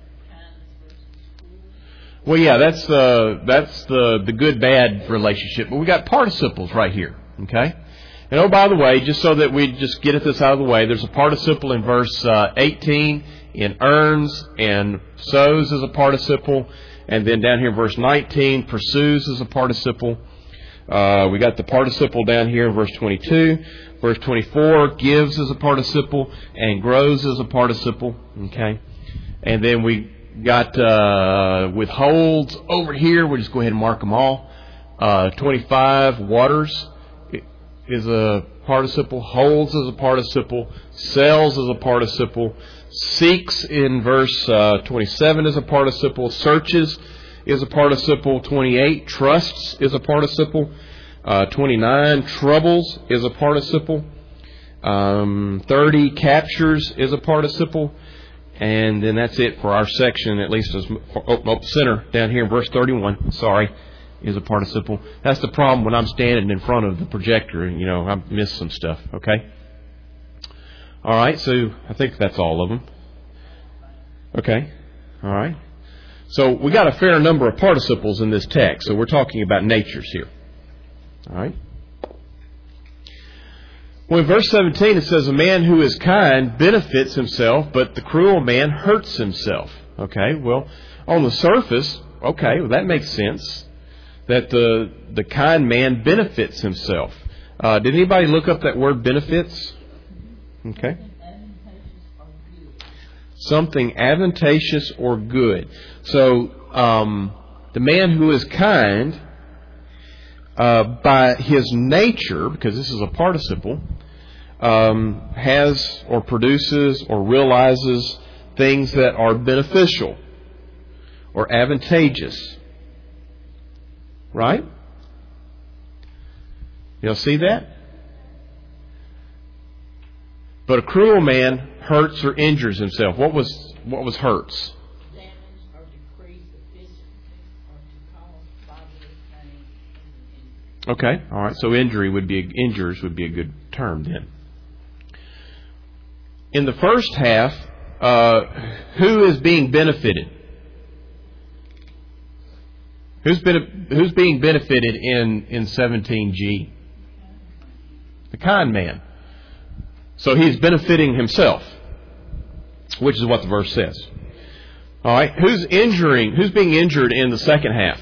Well, yeah, that's the that's the the good-bad relationship. But we got participles right here, okay? And oh, by the way, just so that we just get this out of the way, there's a participle in verse uh, eighteen in earns, and sows is a participle, and then down here in verse nineteen, pursues is a participle. Uh, we got the participle down here in verse twenty-two. Verse twenty-four, gives is a participle, and grows is a participle, okay? And then we got uh, withholds over here. We'll just go ahead and mark them all. Uh, twenty-five, waters is a participle. Holds is a participle. Sells is a participle. Seeks in verse uh, twenty-seven is a participle. Searches is a participle. twenty-eight, trusts is a participle. Uh, twenty-nine, troubles is a participle. Um, thirty, captures is a participle. And then that's it for our section, at least as oh, oh, center down here in verse thirty-one. Sorry, is a participle. That's the problem when I'm standing in front of the projector. You know, I miss some stuff. Okay. All right. So I think that's all of them. Okay. All right. So we got a fair number of participles in this text. So we're talking about natures here. All right. Well, in verse seventeen, it says, a man who is kind benefits himself, but the cruel man hurts himself. Okay, well, on the surface, okay, well, that makes sense, that the the kind man benefits himself. Uh, did anybody look up that word benefits? Okay. Something advantageous or good. So, um, the man who is kind, uh, by his nature, because this is a participle, um, has or produces or realizes things that are beneficial or advantageous. Right? You'll see that? But a cruel man hurts or injures himself. What was what was hurts? Damage or decrease efficiency or to cause bodily pain. Okay, all right. So injury would be a, injures would be a good term then. In the first half, uh, who is being benefited? Who's been who's being benefited in in seventeen G? The kind man. So he's benefiting himself, which is what the verse says. All right, who's injuring? Who's being injured in the second half?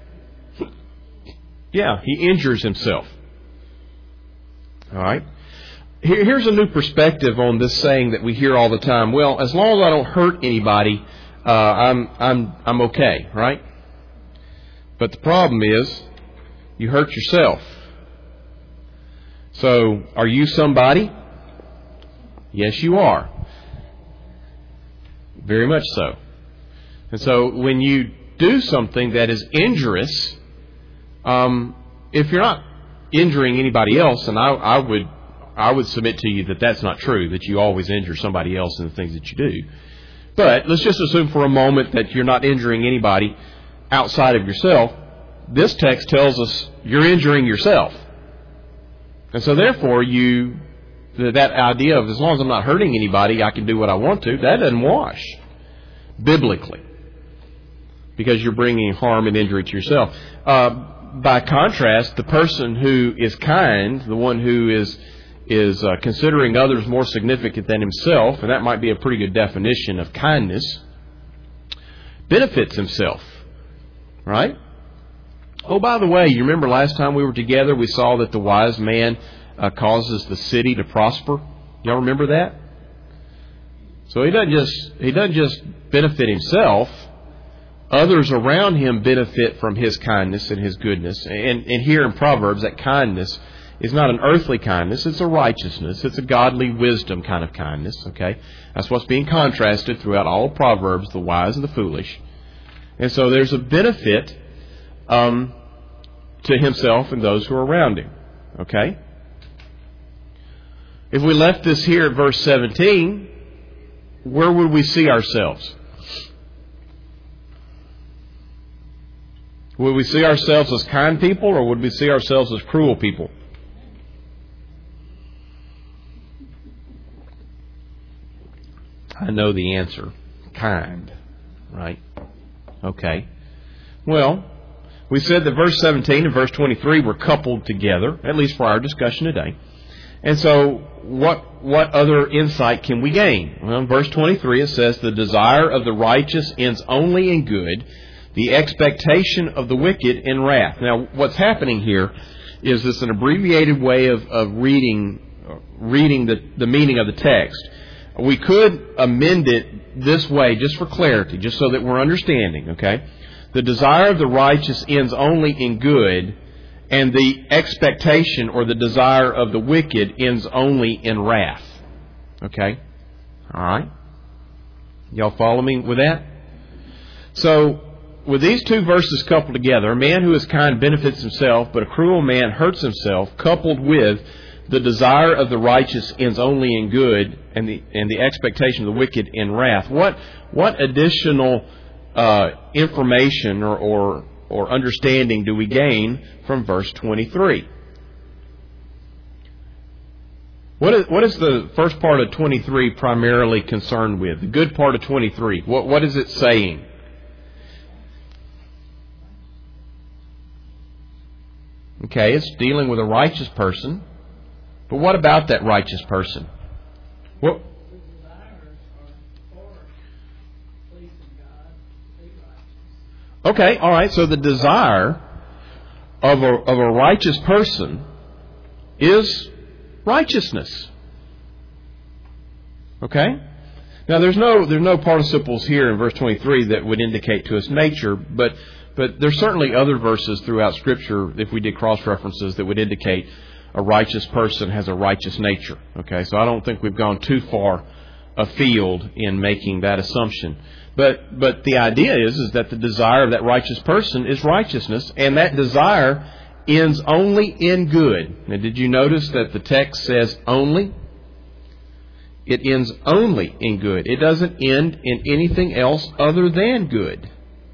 Yeah, he injures himself. All right. Here, here's a new perspective on this saying that we hear all the time. Well, as long as I don't hurt anybody, uh, I'm I'm I'm okay, right? But the problem is, you hurt yourself. So, are you somebody? Yes, you are. Very much so. And so, when you do something that is injurious, um, if you're not injuring anybody else, and I, I would, I would submit to you that that's not true, that you always injure somebody else in the things that you do. But let's just assume for a moment that you're not injuring anybody outside of yourself. This text tells us you're injuring yourself. And so therefore, you that idea of as long as I'm not hurting anybody, I can do what I want to, that doesn't wash biblically. Because you're bringing harm and injury to yourself. Uh, by contrast, the person who is kind, the one who is is uh, considering others more significant than himself, and that might be a pretty good definition of kindness, benefits himself. Right? Oh, by the way, you remember last time we were together, we saw that the wise man uh, causes the city to prosper. Y'all remember that? So he doesn't just he doesn't just benefit himself. Others around him benefit from his kindness and his goodness. And, and here in Proverbs, that kindness is not an earthly kindness. It's a righteousness. It's a godly wisdom kind of kindness. Okay, that's what's being contrasted throughout all of Proverbs, the wise and the foolish. And so there's a benefit um, to himself and those who are around him. Okay? If we left this here at verse seventeen, where would we see ourselves? Would we see ourselves as kind people, or would we see ourselves as cruel people? I know the answer. Kind. Right? Okay. Well, we said that verse seventeen and verse twenty-three were coupled together, at least for our discussion today. And so, what what other insight can we gain? Well, in verse twenty-three it says, the desire of the righteous ends only in good, the expectation of the wicked in wrath. Now, what's happening here is this an abbreviated way of, of reading reading the, the meaning of the text. We could amend it this way just for clarity, just so that we're understanding, okay? The desire of the righteous ends only in good, and the expectation or the desire of the wicked ends only in wrath. Okay? All right? Y'all follow me with that? So, with these two verses coupled together, a man who is kind benefits himself, but a cruel man hurts himself, coupled with the desire of the righteous ends only in good, and the and the expectation of the wicked in wrath. What what additional uh, information or, or or understanding do we gain from verse twenty-three? What is what is the first part of twenty-three primarily concerned with? The good part of twenty-three. What what is it saying? Okay, it's dealing with a righteous person. But what about that righteous person? What? Okay, all right. So the desire of a of a righteous person is righteousness. Okay? Now there's no there's no participles here in verse twenty-three that would indicate to us nature, but but there's certainly other verses throughout Scripture, if we did cross references, that would indicate a righteous person has a righteous nature. Okay, so I don't think we've gone too far afield in making that assumption. But but the idea is is that the desire of that righteous person is righteousness, and that desire ends only in good. Now, did you notice that the text says only? It ends only in good. It doesn't end in anything else other than good.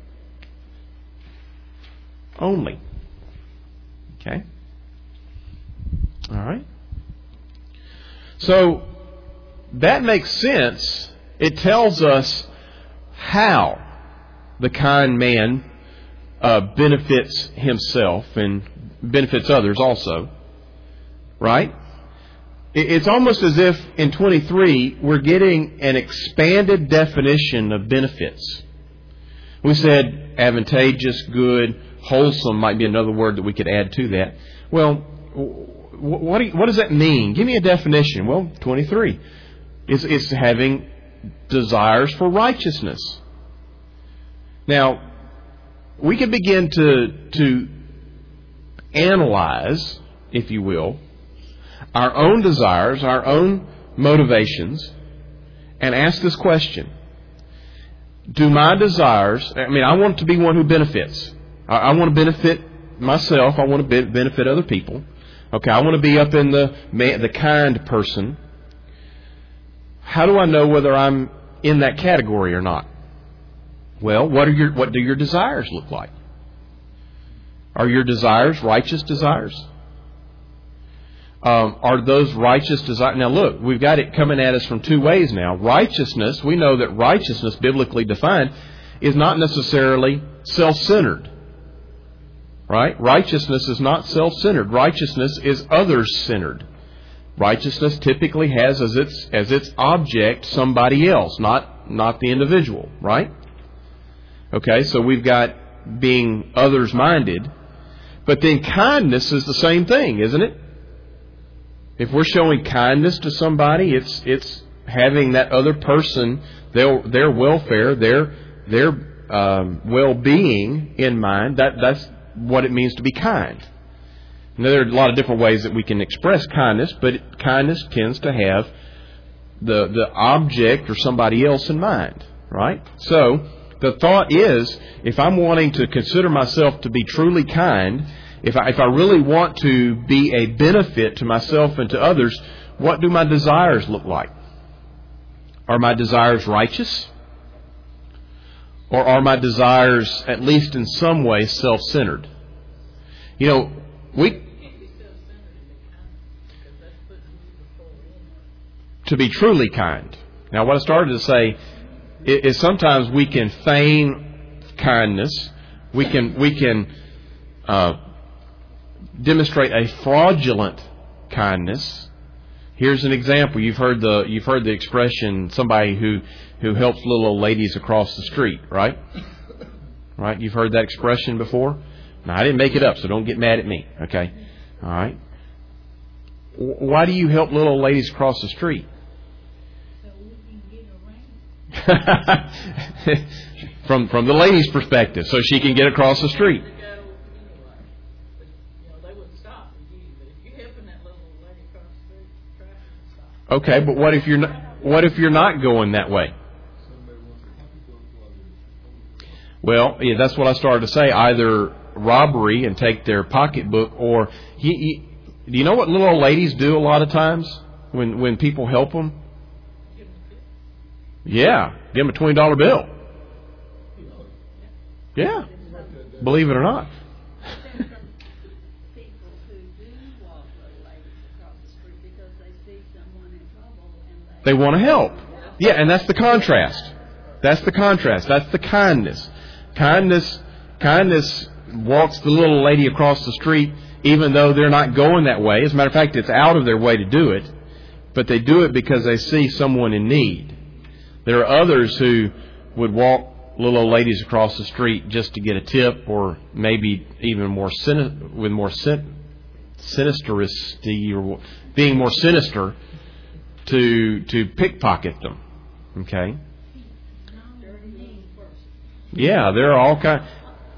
Only. Okay? All right? So, that makes sense. It tells us how the kind man uh, benefits himself and benefits others also. Right? It's almost as if in twenty-three we're getting an expanded definition of benefits. We said advantageous, good, wholesome might be another word that we could add to that. Well, what, do you, what does that mean? Give me a definition. Well, twenty-three. It's, it's having desires for righteousness. Now, we can begin to, to analyze, if you will, our own desires, our own motivations, and ask this question. Do my desires, I mean, I want to be one who benefits. I, I want to benefit myself. I want to be, benefit other people. Okay, I want to be up in the the kind person. How do I know whether I'm in that category or not? Well, what are your what do your desires look like? Are your desires righteous desires? Um, are those righteous desires? Now look, we've got it coming at us from two ways now. Righteousness, we know that righteousness, biblically defined, is not necessarily self-centered. Right? Righteousness is not self-centered. Righteousness is others-centered. Righteousness typically has as its as its object somebody else, not not the individual. Right? Okay, so we've got being others-minded. But then kindness is the same thing, isn't it? If we're showing kindness to somebody, it's it's having that other person, their their welfare, their their um, well-being in mind. That that's what it means to be kind. Now, there are a lot of different ways that we can express kindness, but kindness tends to have the the object or somebody else in mind, right? So the thought is, if I'm wanting to consider myself to be truly kind, if I, if I really want to be a benefit to myself and to others, what do my desires look like? Are my desires righteous? Or are my desires, at least in some way, self-centered? You know, we... to be truly kind. Now, what I started to say is sometimes we can feign kindness. We can we can uh, demonstrate a fraudulent kindness. Here's an example. You've heard the you've heard the expression, somebody who who helps little old ladies across the street, right? Right? You've heard that expression before? Now, I didn't make it up, so don't get mad at me. Okay? All right. Why do you help little old ladies across the street? from from the lady's perspective, so she can get across the street. Okay, but what if you're not, what if you're not going that way? Well, yeah, that's what I started to say. Either robbery and take their pocketbook, or he, he, do you know what little old ladies do a lot of times when when people help them? Yeah, give them a twenty dollar bill. Yeah, believe it or not. They want to help. Yeah, and that's the contrast. That's the contrast. That's the kindness. Kindness, kindness walks the little lady across the street, even though they're not going that way. As a matter of fact, it's out of their way to do it, but they do it because they see someone in need. There are others who would walk little old ladies across the street just to get a tip, or maybe even more sin- with more sin- sinisteristy, or being more sinister, to to pickpocket them. Okay. Yeah, there are all kinds.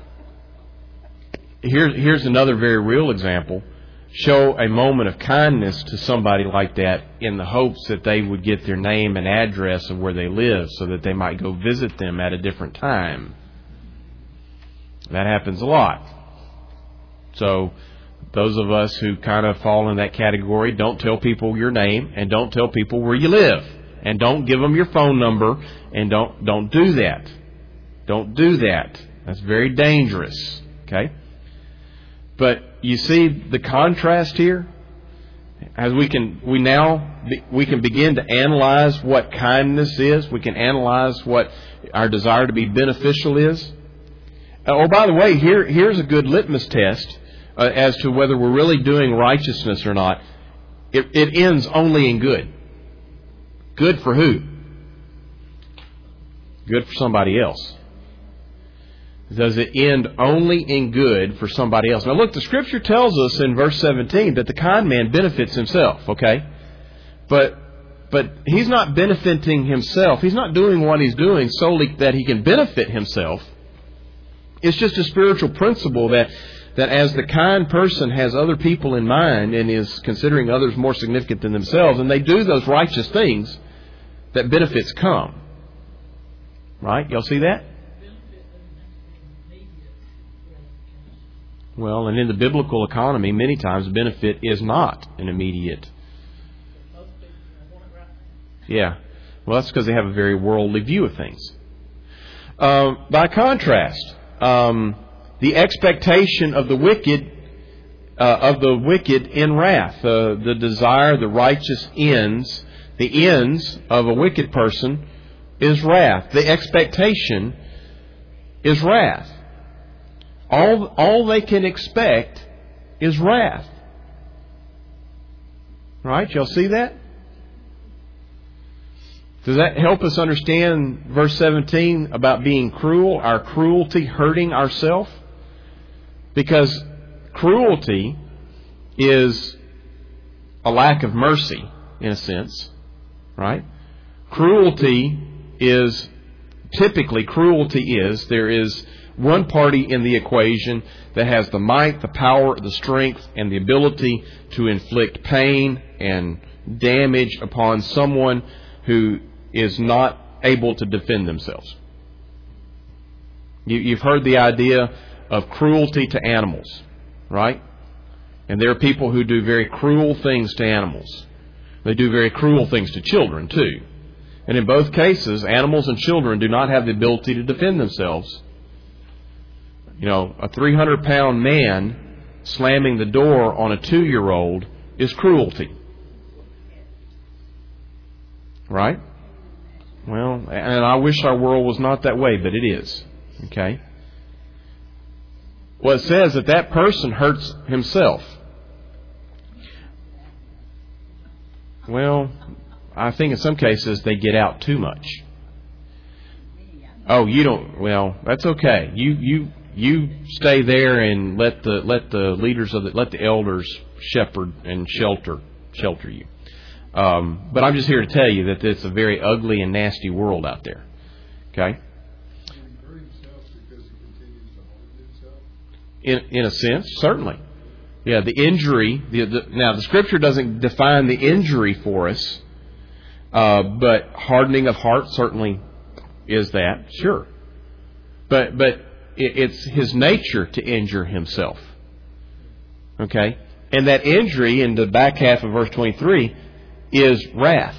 Here, here's another very real example. Show a moment of kindness to somebody like that in the hopes that they would get their name and address of where they live so that they might go visit them at a different time. That happens a lot. So those of us who kind of fall in that category, don't tell people your name and don't tell people where you live. And don't give them your phone number, and don't don't do that. Don't do that. That's very dangerous. Okay? But you see the contrast here? As we can, we now, we can begin to analyze what kindness is. We can analyze what our desire to be beneficial is. Oh, by the way, here, here's a good litmus test uh, as to whether we're really doing righteousness or not. It, it ends only in good. Good for who? Good for somebody else. Does it end only in good for somebody else? Now look, the Scripture tells us in verse seventeen that the kind man benefits himself, okay? But but he's not benefiting himself. He's not doing what he's doing solely that he can benefit himself. It's just a spiritual principle that, that as the kind person has other people in mind and is considering others more significant than themselves, and they do those righteous things, that benefits come. Right? Y'all see that? Well, and in the biblical economy, many times benefit is not an immediate. Yeah. Well, that's because they have a very worldly view of things. Uh, by contrast, um, the expectation of the wicked, uh, of the wicked in wrath, uh, the desire, the righteous ends, the ends of a wicked person is wrath. The expectation is wrath. All, all they can expect is wrath. Right? Y'all see that? Does that help us understand verse seventeen about being cruel, our cruelty hurting ourselves? Because cruelty is a lack of mercy, in a sense. Right? Cruelty is, typically cruelty is, there is one party in the equation that has the might, the power, the strength, and the ability to inflict pain and damage upon someone who is not able to defend themselves. You, you've heard the idea of cruelty to animals, right? And there are people who do very cruel things to animals. They do very cruel things to children, too. And in both cases, animals and children do not have the ability to defend themselves. You know, a three hundred pound man slamming the door on a two-year-old is cruelty. Right? Well, and I wish our world was not that way, but it is. Okay? Well, it says that that person hurts himself. Well, I think in some cases they get out too much. Oh, you don't. Well, that's okay. You you you stay there and let the let the leaders of the let the elders shepherd and shelter shelter you. Um, but I'm just here to tell you that it's a very ugly and nasty world out there. Okay. In in a sense, certainly. Yeah, the injury. The, the, now, the Scripture doesn't define the injury for us, uh, but hardening of heart certainly is that. Sure, but but it, it's his nature to injure himself. Okay, and that injury in the back half of verse twenty-three is wrath.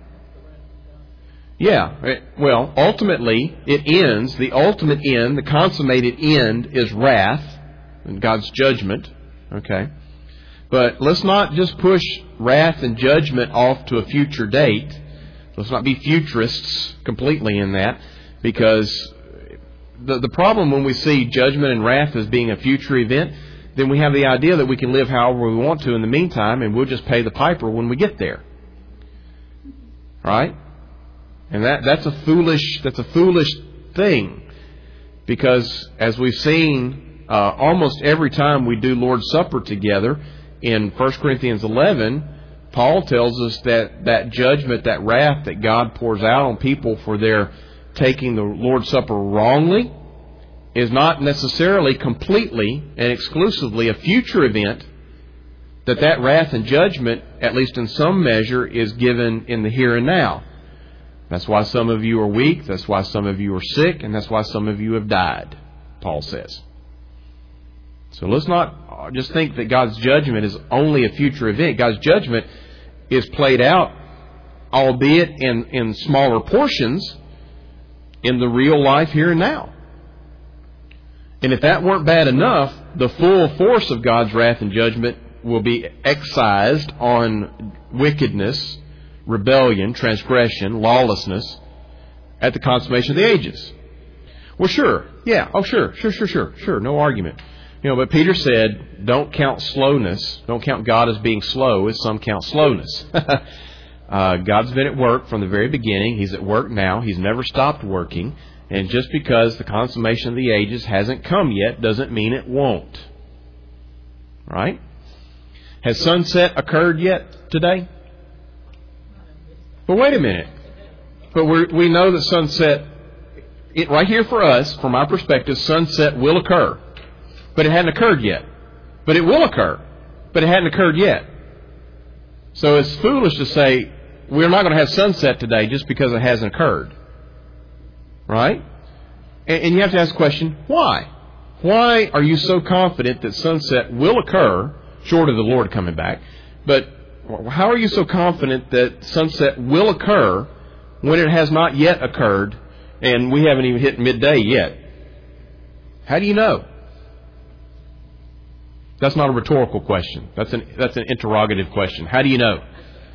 Yeah. It, well, ultimately, it ends. The ultimate end, the consummated end, is wrath and God's judgment. Okay. But let's not just push wrath and judgment off to a future date. Let's not be futurists completely in that, because the the problem when we see judgment and wrath as being a future event, then we have the idea that we can live however we want to in the meantime, and we'll just pay the piper when we get there. Right? And that that's a foolish that's a foolish thing, because as we've seen Uh, almost every time we do Lord's Supper together in First Corinthians eleven, Paul tells us that that judgment, that wrath that God pours out on people for their taking the Lord's Supper wrongly, is not necessarily completely and exclusively a future event. That that wrath and judgment, at least in some measure, is given in the here and now. That's why some of you are weak, that's why some of you are sick, and that's why some of you have died, Paul says. So let's not just think that God's judgment is only a future event. God's judgment is played out, albeit in, in smaller portions, in the real life here and now. And if that weren't bad enough, the full force of God's wrath and judgment will be excised on wickedness, rebellion, transgression, lawlessness at the consummation of the ages. Well, sure. Yeah. Oh, sure. Sure, sure, sure. Sure. No argument. You know, but Peter said, don't count slowness. Don't count God as being slow, as some count slowness. uh, God's been at work from the very beginning. He's at work now. He's never stopped working. And just because the consummation of the ages hasn't come yet doesn't mean it won't. Right? Has sunset occurred yet today? But wait a minute. But we're, we know that sunset, it, right here for us, from our perspective, sunset will occur. But it hadn't occurred yet. But it will occur. But it hadn't occurred yet. So it's foolish to say, we're not going to have sunset today just because it hasn't occurred. Right? And, and you have to ask the question, why? Why are you so confident that sunset will occur, short of the Lord coming back? But how are you so confident that sunset will occur when it has not yet occurred and we haven't even hit midday yet? How do you know? That's not a rhetorical question. That's an that's an interrogative question. How do you know?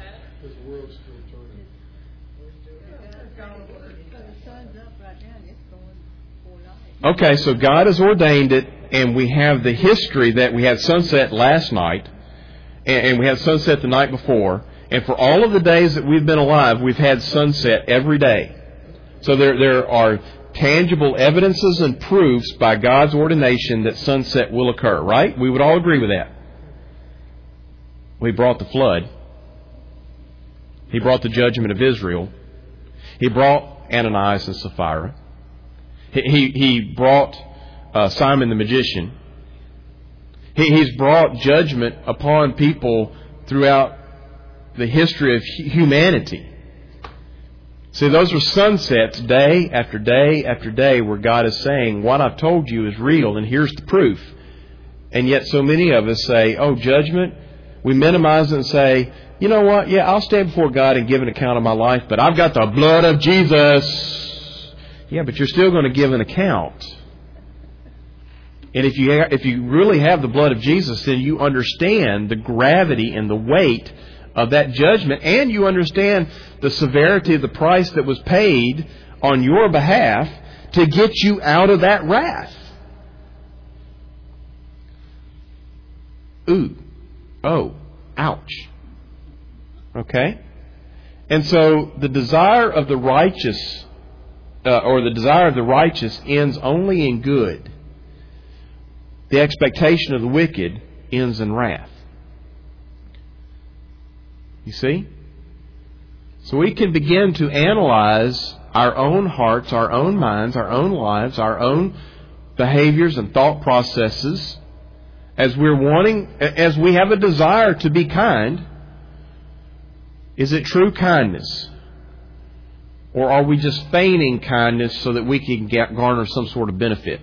Okay, so God has ordained it, and we have the history that we had sunset last night, and we had sunset the night before, and for all of the days that we've been alive, we've had sunset every day. So there there are tangible evidences and proofs by God's ordination that sunset will occur, right? We would all agree with that. We brought the flood. He brought the judgment of Israel. He brought Ananias and Sapphira. He, he, he brought uh, Simon the magician. He, he's brought judgment upon people throughout the history of humanity. See, those are sunsets day after day after day where God is saying, what I've told you is real, and here's the proof. And yet so many of us say, oh, judgment. We minimize it and say, you know what, yeah, I'll stand before God and give an account of my life, but I've got the blood of Jesus. Yeah, but you're still going to give an account. And if you ha- if you really have the blood of Jesus, then you understand the gravity and the weight of that judgment, and you understand the severity of the price that was paid on your behalf to get you out of that wrath. Ooh. Oh. Ouch. Okay? And so the desire of the righteous, uh, or the desire of the righteous ends only in good. The expectation of the wicked ends in wrath. You see? So we can begin to analyze our own hearts, our own minds, our own lives, our own behaviors and thought processes as we're wanting, as we have a desire to be kind. Is it true kindness? Or are we just feigning kindness so that we can get, garner some sort of benefit?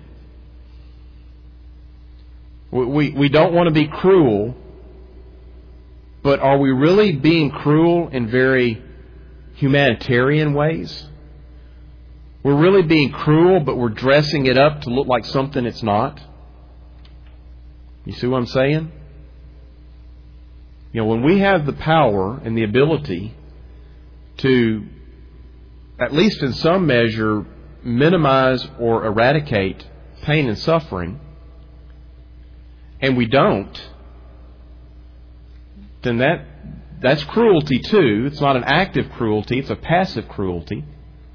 We, we, we don't want to be cruel, but are we really being cruel in very humanitarian ways? We're really being cruel, but we're dressing it up to look like something it's not. You see what I'm saying? You know, when we have the power and the ability to, at least in some measure, minimize or eradicate pain and suffering, and we don't, then that that's cruelty too. It's not an active cruelty, it's a passive cruelty.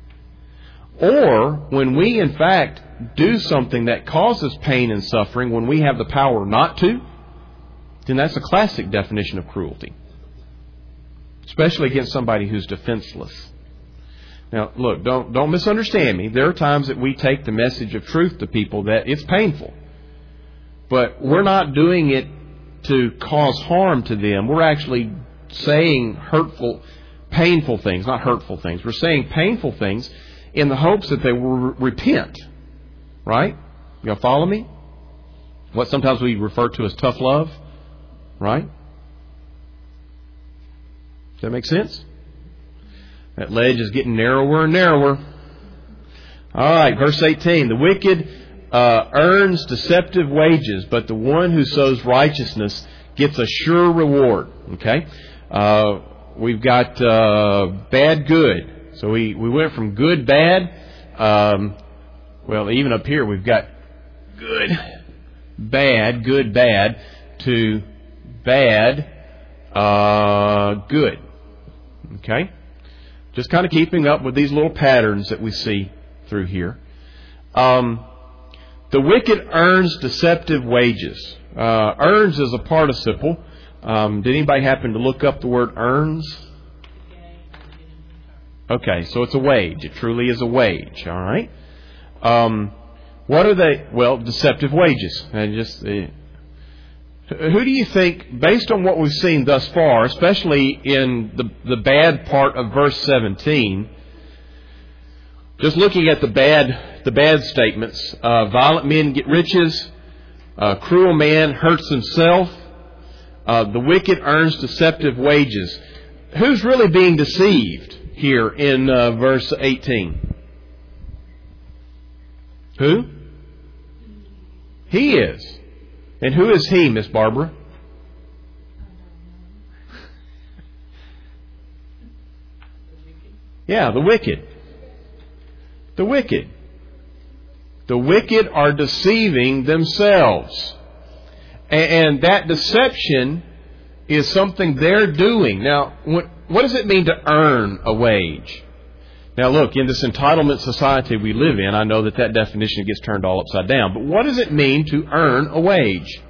Or when we in fact do something that causes pain and suffering when we have the power not to, then that's a classic definition of cruelty. Especially against somebody who's defenseless. Now, look, don't don't misunderstand me. There are times that we take the message of truth to people that it's painful. But we're not doing it to cause harm to them. We're actually saying hurtful, painful things, not hurtful things. We're saying painful things in the hopes that they will re- repent. Right? You follow me? What sometimes we refer to as tough love. Right? Does that make sense? That ledge is getting narrower and narrower. All right, verse eighteen. The wicked uh, earns deceptive wages, but the one who sows righteousness gets a sure reward. Okay? Uh, we've got uh, bad, good. So we, we went from good, bad. Um, well, even up here we've got good, bad, good, bad, to bad, uh, good. Okay? Just kind of keeping up with these little patterns that we see through here. Um, the wicked earns deceptive wages. Uh, earns is a participle. Um, did anybody happen to look up the word earns? Okay, so it's a wage. It truly is a wage. All right. Um, what are they? Well, deceptive wages. And just uh, who do you think, based on what we've seen thus far, especially in the the bad part of verse seventeen, just looking at the bad the bad statements, uh, violent men get riches, uh, cruel man hurts himself, uh, the wicked earns deceptive wages. Who's really being deceived here in uh, verse eighteen? Who? He is. And who is he, Miss Barbara? Yeah, the wicked. The wicked. The wicked are deceiving themselves. And that deception is something they're doing. Now, what does it mean to earn a wage? Now, look, in this entitlement society we live in, I know that that definition gets turned all upside down. But what does it mean to earn a wage?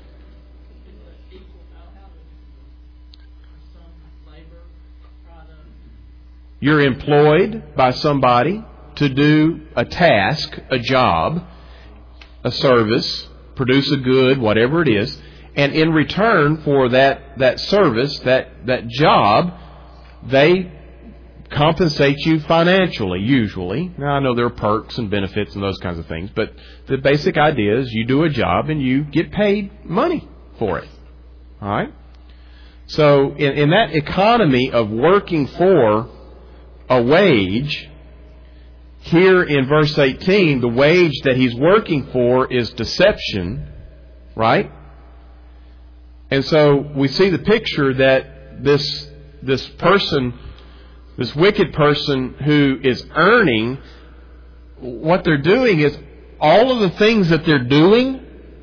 You're employed by somebody to do a task, a job, a service, produce a good, whatever it is, and in return for that, that service, that, that job, they compensate you financially, usually. Now, I know there are perks and benefits and those kinds of things, but the basic idea is you do a job and you get paid money for it. All right? So, in, in that economy of working for a wage, here in verse eighteen, the wage that he's working for is deception, right? And so we see the picture that this this person, this wicked person who is earning, what they're doing is all of the things that they're doing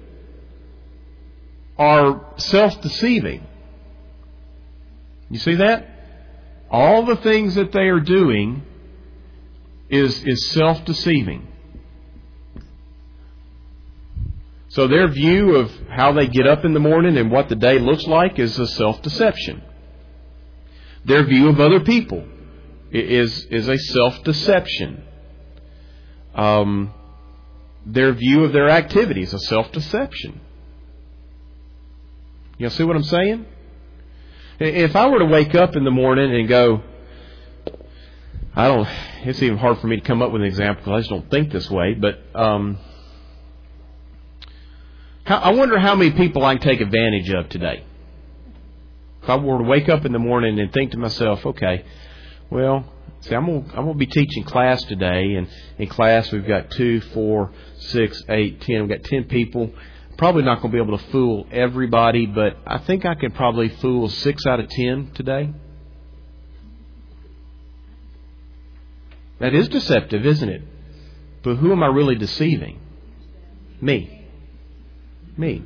are self-deceiving. You see that? All the things that they are doing is, is self-deceiving. So their view of how they get up in the morning and what the day looks like is a self-deception. Their view of other people is, is a self-deception. Um, their view of their activities is a self-deception. You see what I'm saying? If I were to wake up in the morning and go, I don't, it's even hard for me to come up with an example because I just don't think this way, but um, how, I wonder how many people I can take advantage of today. If I were to wake up in the morning and think to myself, okay, well, see, I'm going I'm going to be teaching class today, and in class we've got two, four, six, eight, ten, we've got ten people. Probably not going to be able to fool everybody, but I think I could probably fool six out of ten today. That is deceptive, isn't it? But who am I really deceiving? Me. Me.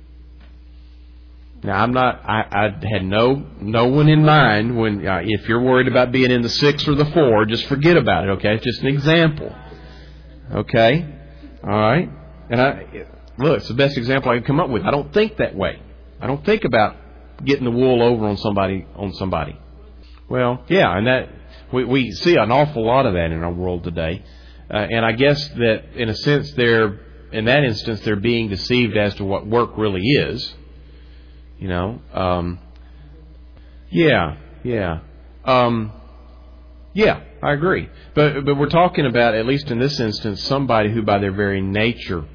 Now, I'm not, I, I had no no one in mind when, uh, if you're worried about being in the six or the four, just forget about it, okay? It's just an example. Okay? All right? And I... Look, it's the best example I can come up with. I don't think that way. I don't think about getting the wool over on somebody. On somebody. Well, yeah, and that we, we see an awful lot of that in our world today. Uh, and I guess that, in a sense, they're in that instance they're being deceived as to what work really is. You know. Um, yeah, yeah, um, yeah. I agree. But but we're talking about, at least in this instance, somebody who, by their very nature,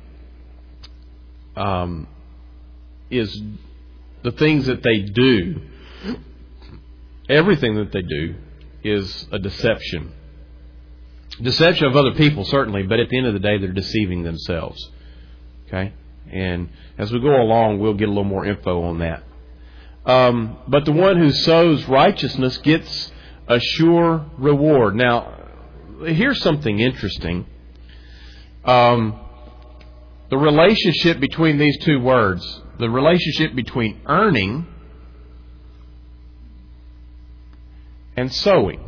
Um, is the things that they do, everything that they do is a deception. Deception of other people, certainly, but at the end of the day, they're deceiving themselves. Okay? And as we go along, we'll get a little more info on that. Um, but the one who sows righteousness gets a sure reward. Now, here's something interesting. Um... The relationship between these two words, the relationship between earning and sowing.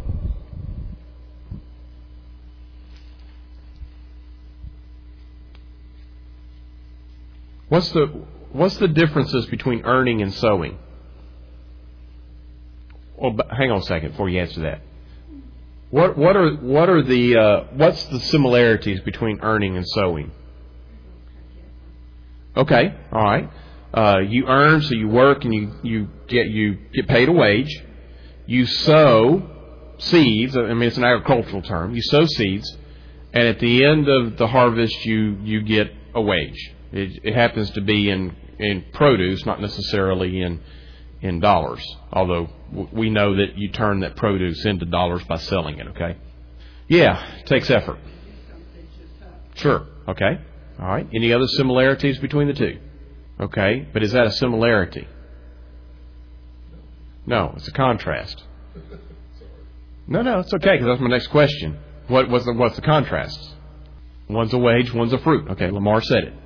What's the what's the differences between earning and sowing? Well, hang on a second before you answer that. What what are what are the uh, what's the similarities between earning and sowing? Okay, all right. Uh, you earn, so you work, and you, you get you get paid a wage. You sow seeds. I mean, it's an agricultural term. You sow seeds, and at the end of the harvest, you you get a wage. It, it happens to be in in produce, not necessarily in in dollars. Although we know that you turn that produce into dollars by selling it. Okay. Yeah, it takes effort. Sure. Okay. All right. Any other similarities between the two? Okay. But is that a similarity? No, it's a contrast. No, no, it's okay, because that's my next question. What was the, what's the contrast? One's a wage, one's a fruit. Okay, Lamar said it.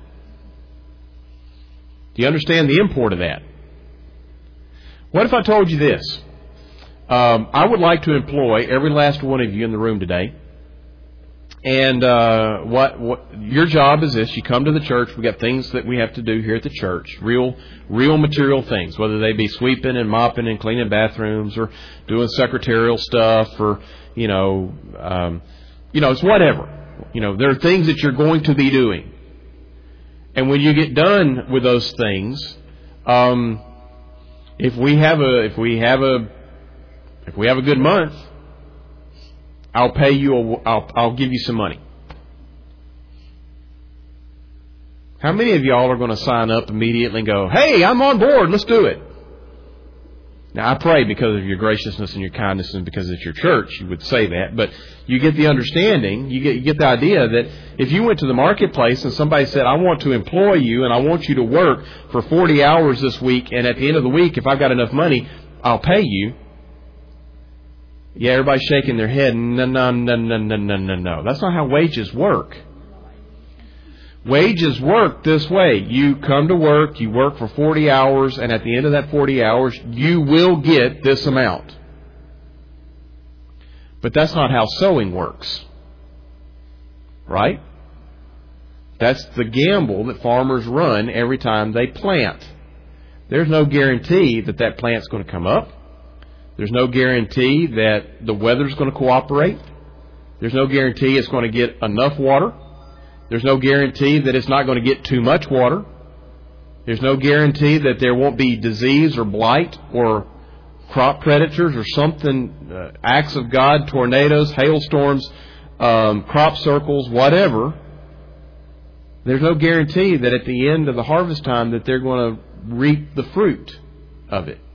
Do you understand the import of that? What if I told you this? Um, I would like to employ every last one of you in the room today. And uh, what, what your job is this: you come to the church. We got things that we have to do here at the church, real, real material things, whether they be sweeping and mopping and cleaning bathrooms, or doing secretarial stuff, or you know, um, you know, it's whatever. You know, there are things that you're going to be doing. And when you get done with those things, um, if we have a if we have a if we have a good month, I'll pay you. A, I'll I'll give you some money. How many of y'all are going to sign up immediately and go, "Hey, I'm on board. Let's do it"? Now, I pray because of your graciousness and your kindness and because it's your church, you would say that. But you get the understanding, you get you get the idea that if you went to the marketplace and somebody said, "I want to employ you and I want you to work for forty hours this week, and at the end of the week, if I've got enough money, I'll pay you." Yeah, everybody's shaking their head. No, no, no, no, no, no, no, no. That's not how wages work. Wages work this way. You come to work, you work for forty hours, and at the end of that forty hours, you will get this amount. But that's not how sowing works. Right? That's the gamble that farmers run every time they plant. There's no guarantee that that plant's going to come up. There's no guarantee that the weather's going to cooperate. There's no guarantee it's going to get enough water. There's no guarantee that it's not going to get too much water. There's no guarantee that there won't be disease or blight or crop predators or something, uh, acts of God, tornadoes, hailstorms, um, crop circles, whatever. There's no guarantee that at the end of the harvest time that they're going to reap the fruit of it.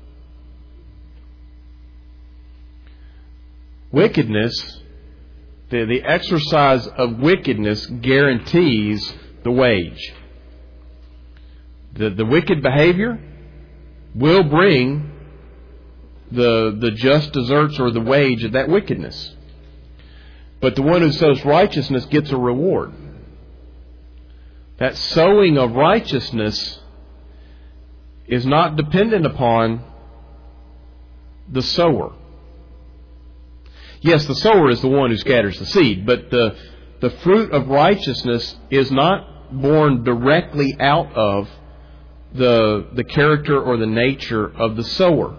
Wickedness, the, the exercise of wickedness guarantees the wage. The, the wicked behavior will bring the, the just deserts or the wage of that wickedness. But the one who sows righteousness gets a reward. That sowing of righteousness is not dependent upon the sower. Yes, the sower is the one who scatters the seed, but the, the fruit of righteousness is not born directly out of the, the character or the nature of the sower.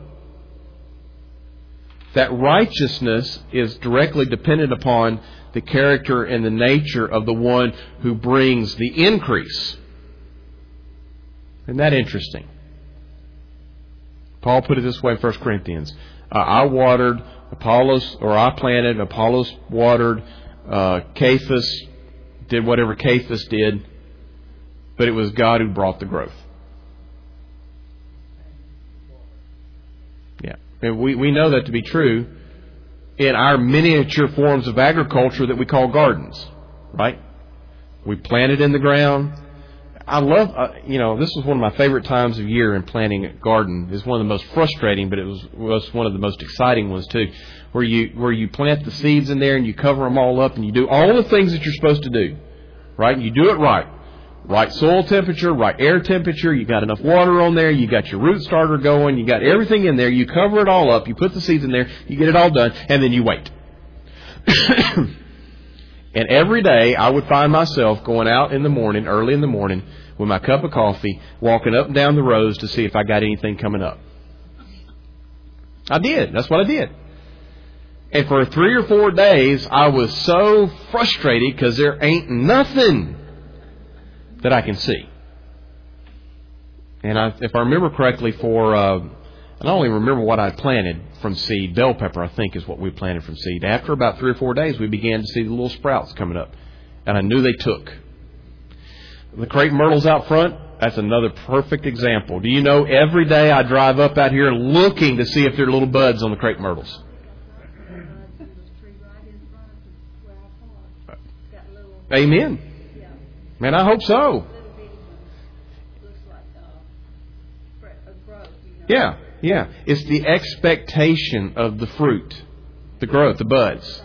That righteousness is directly dependent upon the character and the nature of the one who brings the increase. Isn't that interesting? Paul put it this way in First Corinthians. Uh, I watered, Apollos, or I planted, Apollos watered, uh, Cephas did whatever Cephas did, but it was God who brought the growth. Yeah. And we, we know that to be true in our miniature forms of agriculture that we call gardens, right? We plant it in the ground. I love, uh, you know, this was one of my favorite times of year in planting a garden. It's one of the most frustrating, but it was, was one of the most exciting ones too, where you where you plant the seeds in there and you cover them all up and you do all the things that you're supposed to do, right? You do it right. Right soil temperature, right air temperature, you got enough water on there, you got your root starter going, you got everything in there, you cover it all up, you put the seeds in there, you get it all done, and then you wait. And every day I would find myself going out in the morning, early in the morning, with my cup of coffee, walking up and down the rows to see if I got anything coming up. I did. That's what I did. And for three or four days, I was so frustrated because there ain't nothing that I can see. And I, if I remember correctly, for uh, I don't only remember what I planted from seed. Bell pepper, I think, is what we planted from seed. After about three or four days, we began to see the little sprouts coming up. And I knew they took. The crepe myrtles out front, that's another perfect example. Do you know, every day I drive up out here looking to see if there are little buds on the crepe myrtles. Amen. Man, I hope so. Yeah, yeah. It's the expectation of the fruit, the growth, the buds.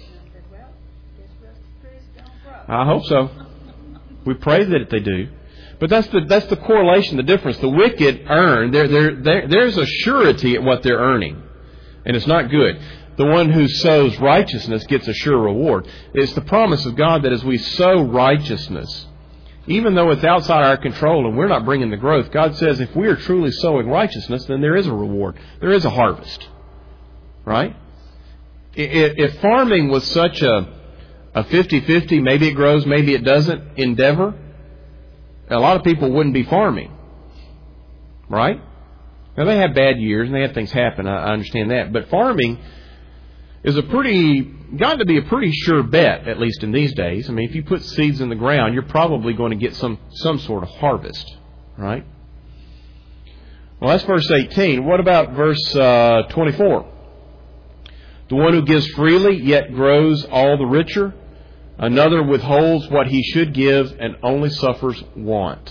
I hope so. We pray that they do. But that's the that's the correlation, the difference. The wicked earn. There there there's a surety at what they're earning, and it's not good. The one who sows righteousness gets a sure reward. It's the promise of God that as we sow righteousness, even though it's outside our control and we're not bringing the growth, God says if we are truly sowing righteousness, then there is a reward. There is a harvest. Right? If farming was such a a fifty-fifty, maybe it grows, maybe it doesn't, endeavor, a lot of people wouldn't be farming. Right? Now, they had bad years and they had things happen. I, I understand that. But farming is a pretty, got to be a pretty sure bet, at least in these days. I mean, if you put seeds in the ground, you're probably going to get some, some sort of harvest. Right? Well, that's verse eighteen. What about verse uh, twenty-four? The one who gives freely, yet grows all the richer. Another withholds what he should give and only suffers want.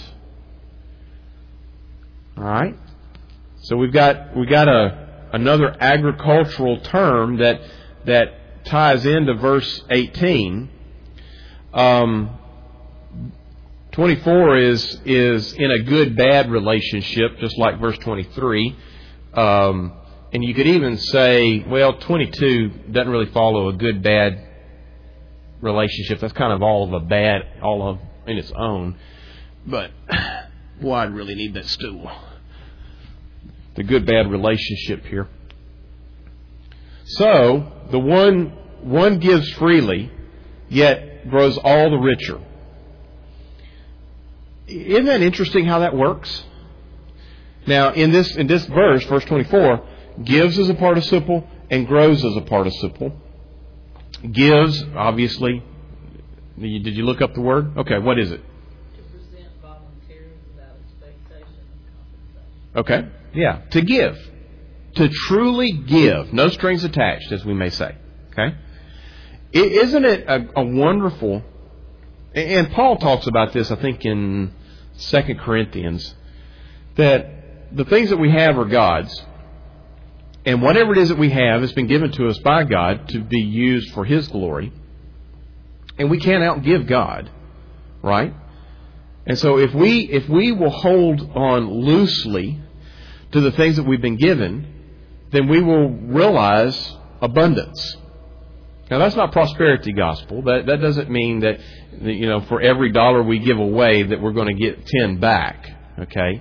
All right? So we've got we've got a another agricultural term that that ties into verse eighteen. Um, twenty-four is is in a good-bad relationship, just like verse twenty-three. Um, and you could even say, well, twenty-two doesn't really follow a good-bad relationship. That's kind of all of a bad, all of in its own. But, boy, I'd really need that stool. The good-bad relationship here. So, the one one gives freely, yet grows all the richer. Isn't that interesting how that works? Now, in this in this verse, verse twenty-four, gives as a participle and grows as a participle. Gives, obviously. Did you look up the word? Okay, what is it? To present voluntarily without expectation of compensation. Okay, yeah, to give. To truly give. No strings attached, as we may say. Okay? Isn't it a, a wonderful... And Paul talks about this, I think, in Second Corinthians, that the things that we have are God's, and whatever it is that we have has been given to us by God to be used for His glory, and we can't outgive God, right? And so if we if we will hold on loosely to the things that we've been given, then we will realize abundance. Now, that's not prosperity gospel. That that doesn't mean that, you know, for every dollar we give away that we're going to get ten back. Okay?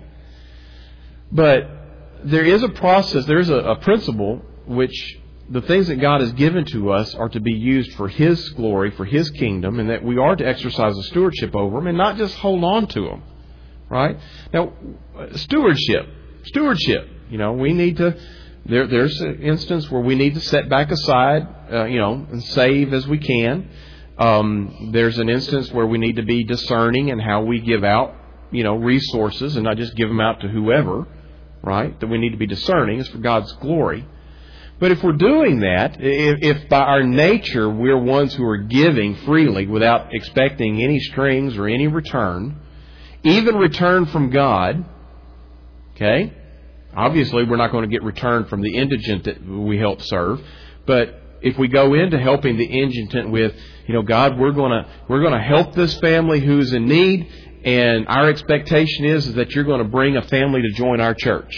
But there is a process, there is a, a principle which the things that God has given to us are to be used for His glory, for His kingdom, and that we are to exercise a stewardship over them and not just hold on to them. Right? Now, stewardship. Stewardship. You know, we need to... There, there's an instance where we need to set back aside, uh, you know, and save as we can. Um, there's an instance where we need to be discerning in how we give out, you know, resources and not just give them out to whoever, right? That we need to be discerning. It's for God's glory. But if we're doing that, if, if by our nature we're ones who are giving freely without expecting any strings or any return, even return from God, okay? Obviously, we're not going to get return from the indigent that we help serve, but if we go into helping the indigent with, you know, God, we're going to we're going to help this family who's in need, and our expectation is, is that you're going to bring a family to join our church.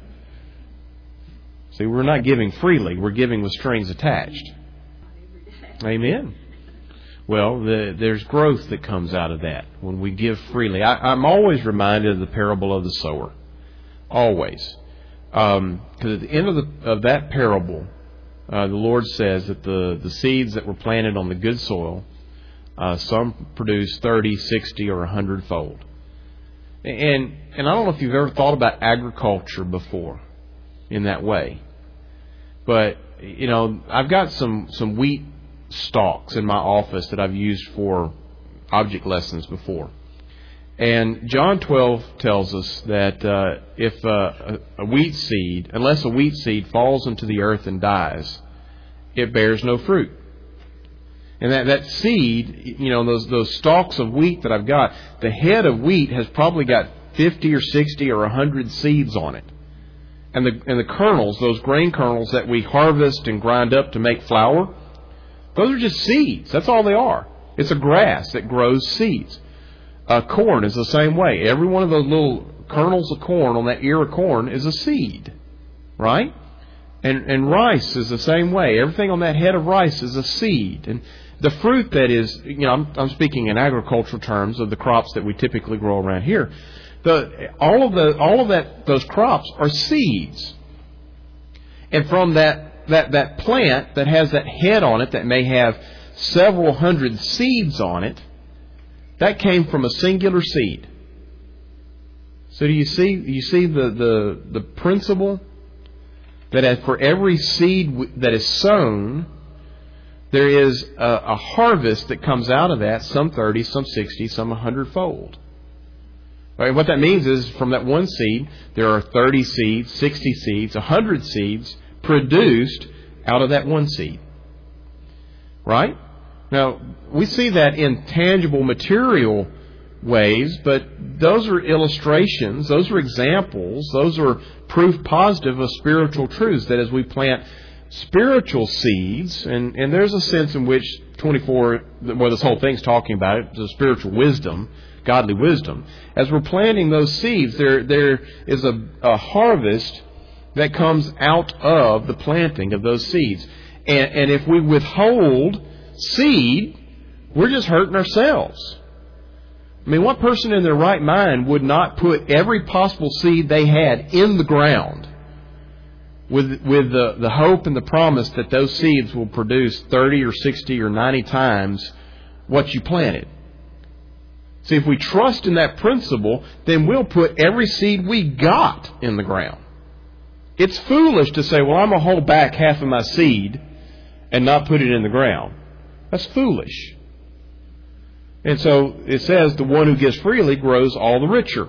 See, we're not giving freely; we're giving with strings attached. Amen. Well, the, there's growth that comes out of that when we give freely. I, I'm always reminded of the parable of the sower. Always. Because um, at the end of, the, of that parable, uh, the Lord says that the, the seeds that were planted on the good soil, uh, some produce thirty, sixty, or one hundred fold. And, and I don't know if you've ever thought about agriculture before in that way. But, you know, I've got some, some wheat stalks in my office that I've used for object lessons before. And John twelve tells us that uh, if uh, a, a wheat seed, unless a wheat seed falls into the earth and dies, it bears no fruit. And that, that seed, you know, those those stalks of wheat that I've got, the head of wheat has probably got fifty or sixty or one hundred seeds on it. And the and the kernels, those grain kernels that we harvest and grind up to make flour, those are just seeds. That's all they are. It's a grass that grows seeds. Uh, corn is the same way. Every one of those little kernels of corn on that ear of corn is a seed, right? And and rice is the same way. Everything on that head of rice is a seed. And the fruit that is, you know, I'm, I'm speaking in agricultural terms of the crops that we typically grow around here. The all of the all of that those crops are seeds. And from that that that plant that has that head on it that may have several hundred seeds on it, that came from a singular seed. So do you see you see the, the, the principle that as for every seed that is sown, there is a, a harvest that comes out of that, some thirty, some sixty, some a hundredfold. Right? What that means is from that one seed, there are thirty seeds, sixty seeds, a hundred seeds produced out of that one seed. Right? Now, we see that in tangible material ways, but those are illustrations, those are examples, those are proof positive of spiritual truths, that as we plant spiritual seeds, and, and there's a sense in which twenty-four, well, this whole thing's talking about it, the spiritual wisdom, godly wisdom. As we're planting those seeds, there there is a, a harvest that comes out of the planting of those seeds. And, and if we withhold seed, we're just hurting ourselves. I mean, what person in their right mind would not put every possible seed they had in the ground with with the, the hope and the promise that those seeds will produce thirty or sixty or ninety times what you planted? See, if we trust in that principle, then we'll put every seed we got in the ground. It's foolish to say, well, I'm going to hold back half of my seed and not put it in the ground. That's foolish. And so it says the one who gives freely grows all the richer.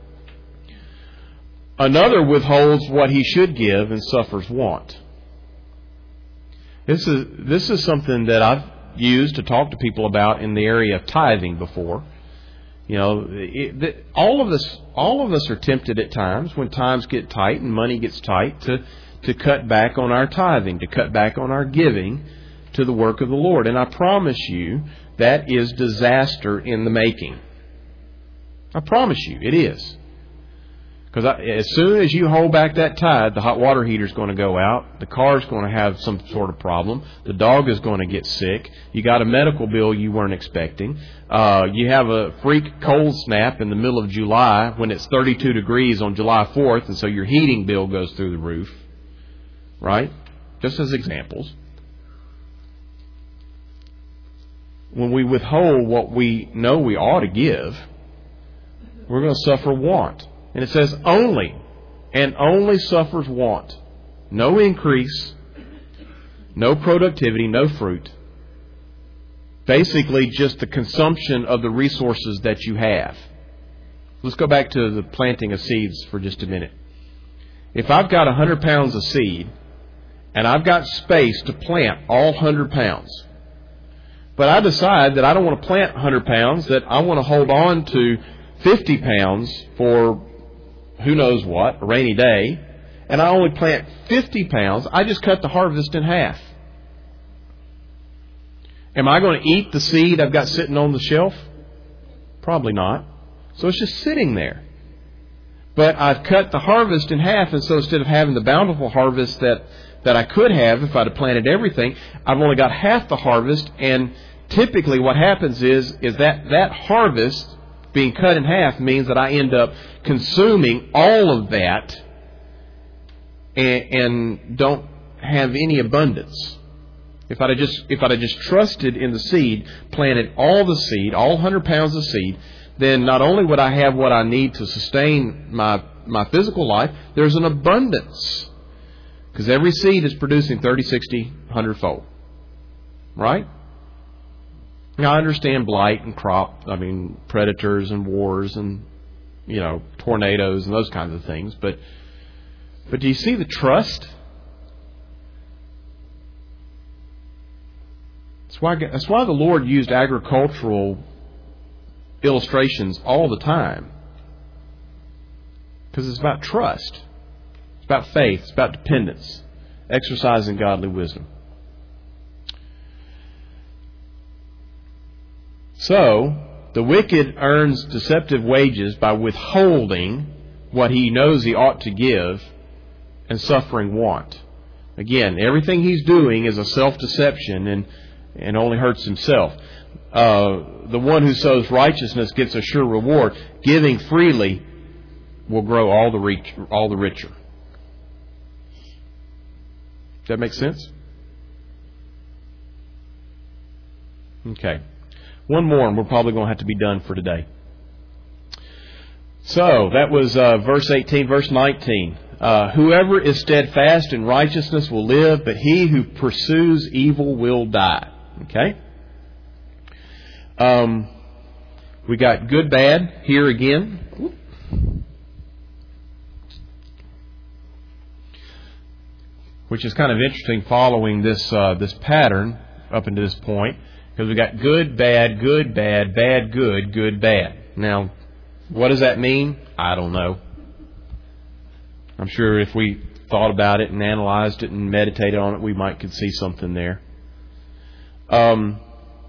Another withholds what he should give and suffers want. This is this is something that I've used to talk to people about in the area of tithing before. You know, it, the, all of us, all of us are tempted at times when times get tight and money gets tight to to cut back on our tithing, to cut back on our giving to the work of the Lord. And I promise you, that is disaster in the making. I promise you, it is. Because as soon as you hold back that tithe, the hot water heater is going to go out. The car is going to have some sort of problem. The dog is going to get sick. You got a medical bill you weren't expecting. Uh, you have a freak cold snap in the middle of July when it's thirty-two degrees on July fourth, and so your heating bill goes through the roof. Right? Just as examples. When we withhold what we know we ought to give, we're going to suffer want. And it says only, and only suffers want. No increase, no productivity, no fruit. Basically just the consumption of the resources that you have. Let's go back to the planting of seeds for just a minute. If I've got one hundred pounds of seed, and I've got space to plant all one hundred pounds, but I decide that I don't want to plant one hundred pounds, that I want to hold on to fifty pounds for who knows what, a rainy day, and I only plant fifty pounds, I just cut the harvest in half. Am I going to eat the seed I've got sitting on the shelf? Probably not. So it's just sitting there. But I've cut the harvest in half, and so instead of having the bountiful harvest that, that I could have if I'd have planted everything, I've only got half the harvest, and typically what happens is, is that that harvest being cut in half means that I end up consuming all of that and, and don't have any abundance. If I'd have just if I'd have just trusted in the seed, planted all the seed, all one hundred pounds of seed, then not only would I have what I need to sustain my my physical life, there's an abundance. Because every seed is producing thirty, sixty, one hundred fold. Right? Now, I understand blight and crop, I mean, predators and wars and, you know, tornadoes and those kinds of things. But but do you see the trust? That's why, that's why the Lord used agricultural illustrations all the time. Because it's about trust. It's about faith. It's about dependence. Exercising godly wisdom. So, the wicked earns deceptive wages by withholding what he knows he ought to give and suffering want. Again, everything he's doing is a self-deception and, and only hurts himself. Uh, the one who sows righteousness gets a sure reward. Giving freely will grow all the reach, all the richer. Does that make sense? Okay. One more, and we're probably going to have to be done for today. So that was uh, verse eighteen, verse nineteen. Uh, whoever is steadfast in righteousness will live, but he who pursues evil will die. Okay? Um, we got good, bad here again. Which is kind of interesting following this uh, this pattern up into this point. Because we got good, bad, good, bad, bad, good, good, bad. Now, what does that mean? I don't know. I'm sure if we thought about it and analyzed it and meditated on it, we might could see something there. Um,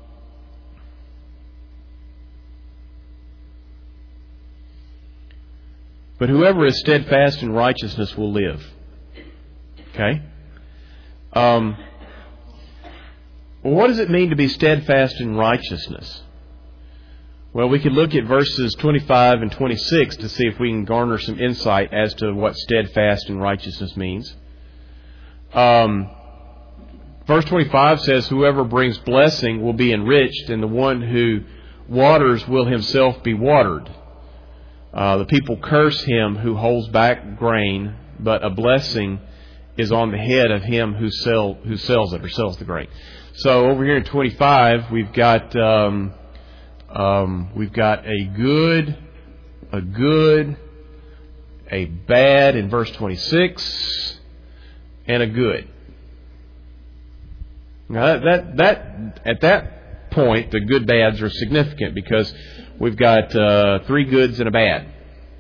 but whoever is steadfast in righteousness will live. Okay? Um, well, what does it mean to be steadfast in righteousness? Well, we could look at verses twenty-five and twenty-six to see if we can garner some insight as to what steadfast in righteousness means. Um, verse twenty-five says, whoever brings blessing will be enriched, and the one who waters will himself be watered. Uh, the people curse him who holds back grain, but a blessing is on the head of him who sell who sells it or sells the grain. So over here in twenty-five, we've got um, um, we've got a good, a good, a bad in verse twenty-six, and a good. Now that that, that at that point, the good bads are significant because we've got uh, three goods and a bad,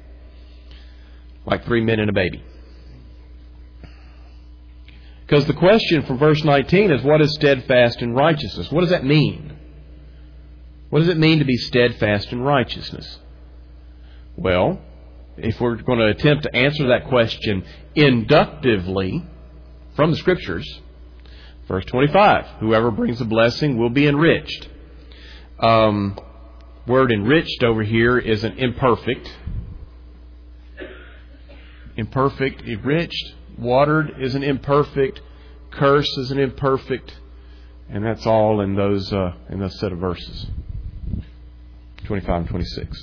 like three men and a baby. Because the question from verse nineteen is, what is steadfast in righteousness? What does that mean? What does it mean to be steadfast in righteousness? Well, if we're going to attempt to answer that question inductively from the Scriptures, verse twenty-five, whoever brings a blessing will be enriched. Um, word enriched over here is an imperfect. Imperfect, enriched. Watered is an imperfect. Curse is an imperfect. And that's all in those uh, in those set of verses. twenty-five and twenty-six.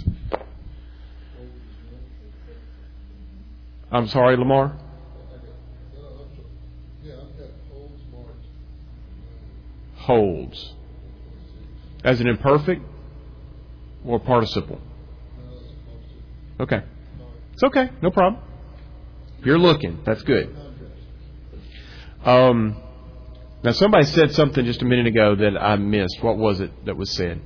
I'm sorry, Lamar? Holds. As an imperfect or participle? Okay. It's okay. No problem. You're looking. That's good. Um, now, somebody said something just a minute ago that I missed. What was it that was said?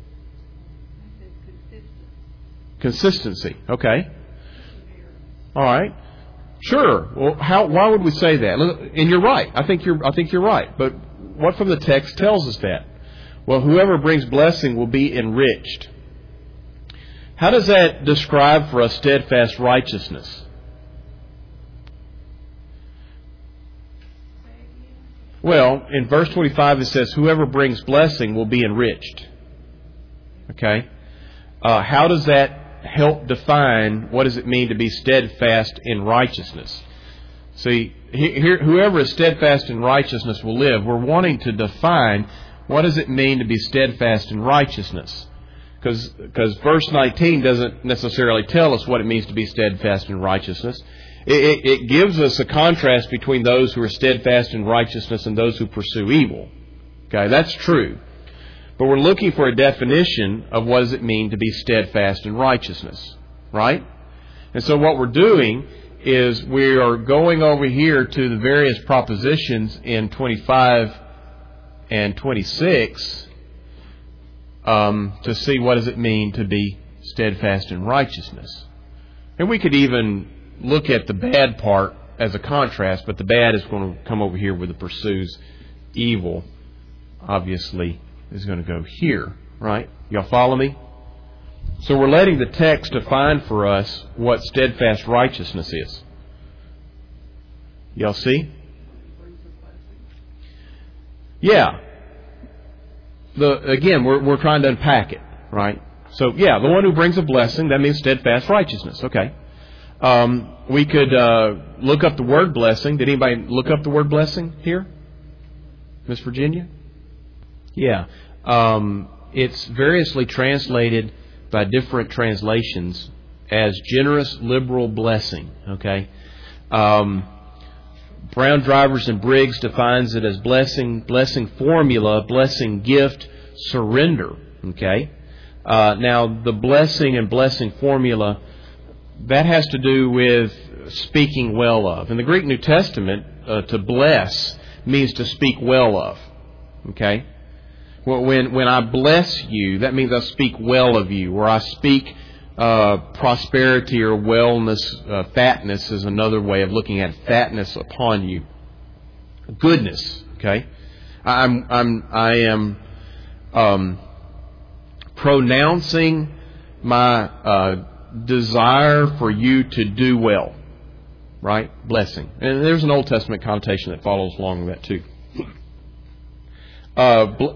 Consistency. Okay. All right. Sure. Well, how? Why would we say that? And you're right. I think you're. I think you're right. But what from the text tells us that? Well, whoever brings blessing will be enriched. How does that describe for us steadfast righteousness? Well, in verse twenty-five it says, whoever brings blessing will be enriched. Okay? Uh, how does that help define what does it mean to be steadfast in righteousness? See, here, whoever is steadfast in righteousness will live. We're wanting to define what does it mean to be steadfast in righteousness. Because because verse nineteen doesn't necessarily tell us what it means to be steadfast in righteousness. It, it, it gives us a contrast between those who are steadfast in righteousness and those who pursue evil. Okay, that's true. But we're looking for a definition of what does it mean to be steadfast in righteousness. Right? And so what we're doing is we are going over here to the various propositions in twenty-five and twenty-six um, to see what does it mean to be steadfast in righteousness. And we could even look at the bad part as a contrast, but the bad is going to come over here where the pursues evil, obviously, is going to go here, right? Y'all follow me? So we're letting the text define for us what steadfast righteousness is. Y'all see? Yeah. The again, we're we're trying to unpack it, right? So yeah, the one who brings a blessing, that means steadfast righteousness. Okay. Um, we could uh, look up the word blessing. Did anybody look up the word blessing here? Miss Virginia? Yeah. Um, it's variously translated by different translations as generous, liberal blessing. Okay. Um, Brown, Drivers, and Briggs defines it as blessing, blessing formula, blessing gift, surrender. Okay. Uh, now, the blessing and blessing formula, that has to do with speaking well of. In the Greek New Testament, uh, to bless means to speak well of. Okay? Well, when when I bless you, that means I speak well of you, or I speak uh, prosperity or wellness. Uh, fatness is another way of looking at fatness upon you. Goodness. Okay? I'm I'm I am um, pronouncing my uh, desire for you to do well. Right? Blessing. And there's an Old Testament connotation that follows along with that too. Uh, bl-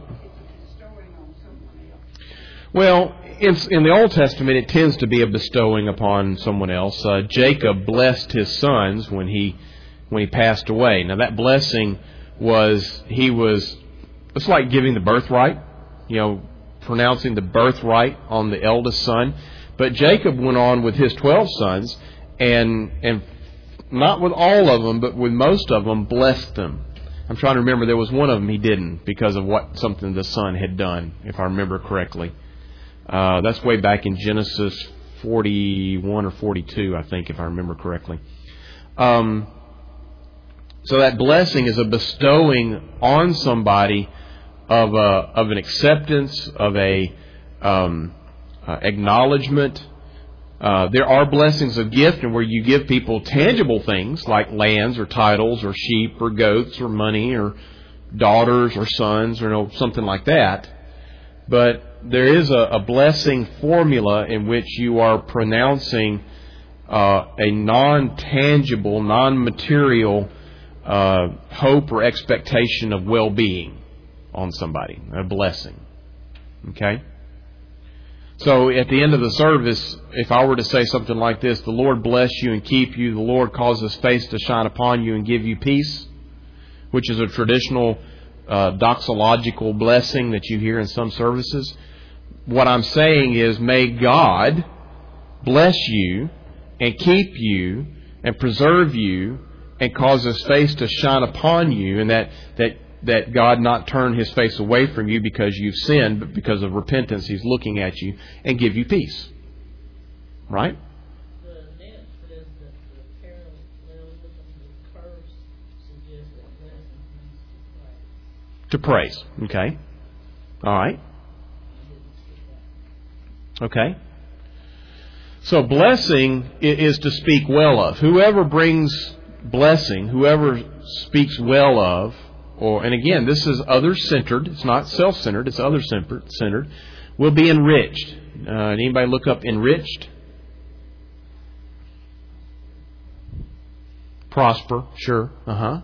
well, in, in the Old Testament, it tends to be a bestowing upon someone else. Uh, Jacob blessed his sons when he when he passed away. Now, that blessing was, he was, it's like giving the birthright, you know, pronouncing the birthright on the eldest son. But Jacob went on with his twelve sons, and and not with all of them, but with most of them, blessed them. I'm trying to remember, there was one of them he didn't because of what something the son had done, if I remember correctly. Uh, that's way back in Genesis forty-one or forty-two, I think, if I remember correctly. Um, so that blessing is a bestowing on somebody of a, of an acceptance, of a um, uh, acknowledgement. Uh, there are blessings of gift, and where you give people tangible things like lands or titles or sheep or goats or money or daughters or sons or you know, something like that. But there is a, a blessing formula in which you are pronouncing uh, a non-tangible, non-material uh, hope or expectation of well-being on somebody, a blessing. Okay? So at the end of the service, if I were to say something like this, the Lord bless you and keep you, the Lord cause His face to shine upon you and give you peace, which is a traditional uh, doxological blessing that you hear in some services. What I'm saying is, may God bless you and keep you and preserve you and cause His face to shine upon you, and that that that God not turn His face away from you because you've sinned, but because of repentance He's looking at you and give you peace. Right? The next says that the parallelism with curse suggests that blessing means to praise. To praise. Okay. All right. Okay. So blessing is to speak well of. Whoever brings blessing, whoever speaks well of, or and again, this is other-centered. It's not self-centered. It's other-centered. Will be enriched. Uh, anybody look up enriched? Prosper. Sure. Uh huh.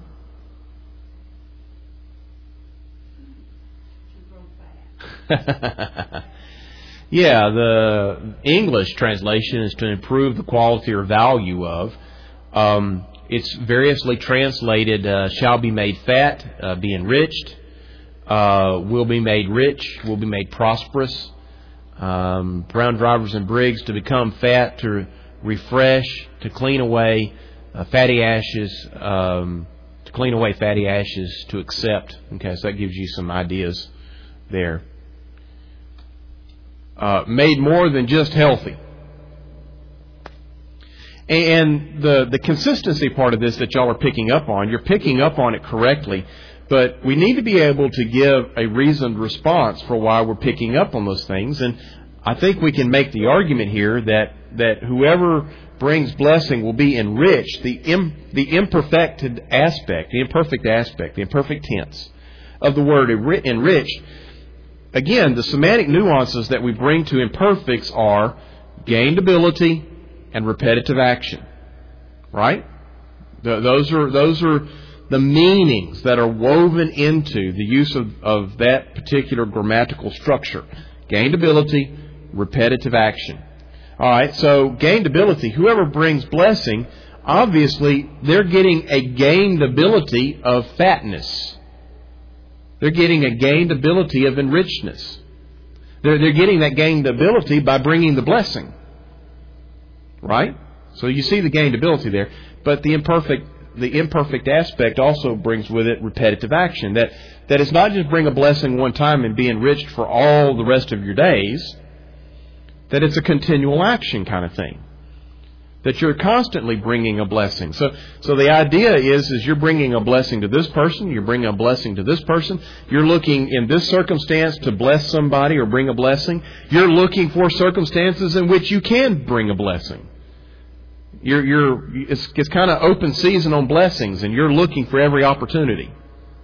Yeah, the English translation is to improve the quality or value of. Um, it's variously translated, uh, shall be made fat, uh, be enriched, uh, will be made rich, will be made prosperous. Um, Brown, Drivers, and Briggs, to become fat, to refresh, to clean away uh, fatty ashes, um, to clean away fatty ashes, to accept. Okay, so that gives you some ideas there. Uh, made more than just healthy. And the, the consistency part of this that y'all are picking up on, you're picking up on it correctly, but we need to be able to give a reasoned response for why we're picking up on those things. And I think we can make the argument here that, that whoever brings blessing will be enriched. The, im, the imperfected aspect, the imperfect aspect, the imperfect tense of the word enriched. Again, the semantic nuances that we bring to imperfects are gained ability and repetitive action. Right? Those are those are the meanings that are woven into the use of, of that particular grammatical structure. Gained ability, repetitive action. All right, so gained ability, whoever brings blessing, obviously they're getting a gained ability of fatness. They're getting a gained ability of enrichedness. They're, they're getting that gained ability by bringing the blessing. right? So you see the gained ability there. But the imperfect the imperfect aspect also brings with it repetitive action. That that it's not just bring a blessing one time and be enriched for all the rest of your days. That it's a continual action kind of thing. That you're constantly bringing a blessing. So so the idea is, is you're bringing a blessing to this person, you're bringing a blessing to this person, you're looking in this circumstance to bless somebody or bring a blessing. You're looking for circumstances in which you can bring a blessing. You're, you're, it's, it's kind of open season on blessings, and you're looking for every opportunity.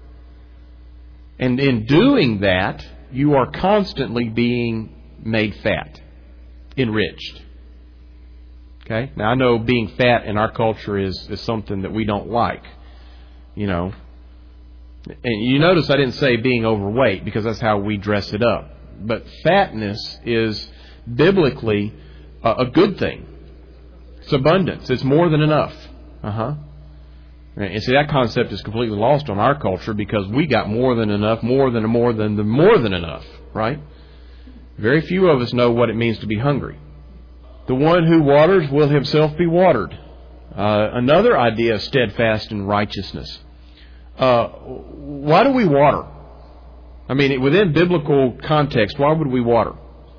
And in doing that, you are constantly being made fat, enriched. Okay? Now, I know being fat in our culture is, is something that we don't like. You know. And you notice I didn't say being overweight, because that's how we dress it up. But fatness is biblically a, a good thing. It's abundance. It's more than enough. Uh-huh. And see, that concept is completely lost on our culture, because we got more than enough, more than more than the more than enough, right? Very few of us know what it means to be hungry. The one who waters will himself be watered. Uh, another idea of steadfast in righteousness. Uh, why do we water? I mean, within biblical context, why would we water?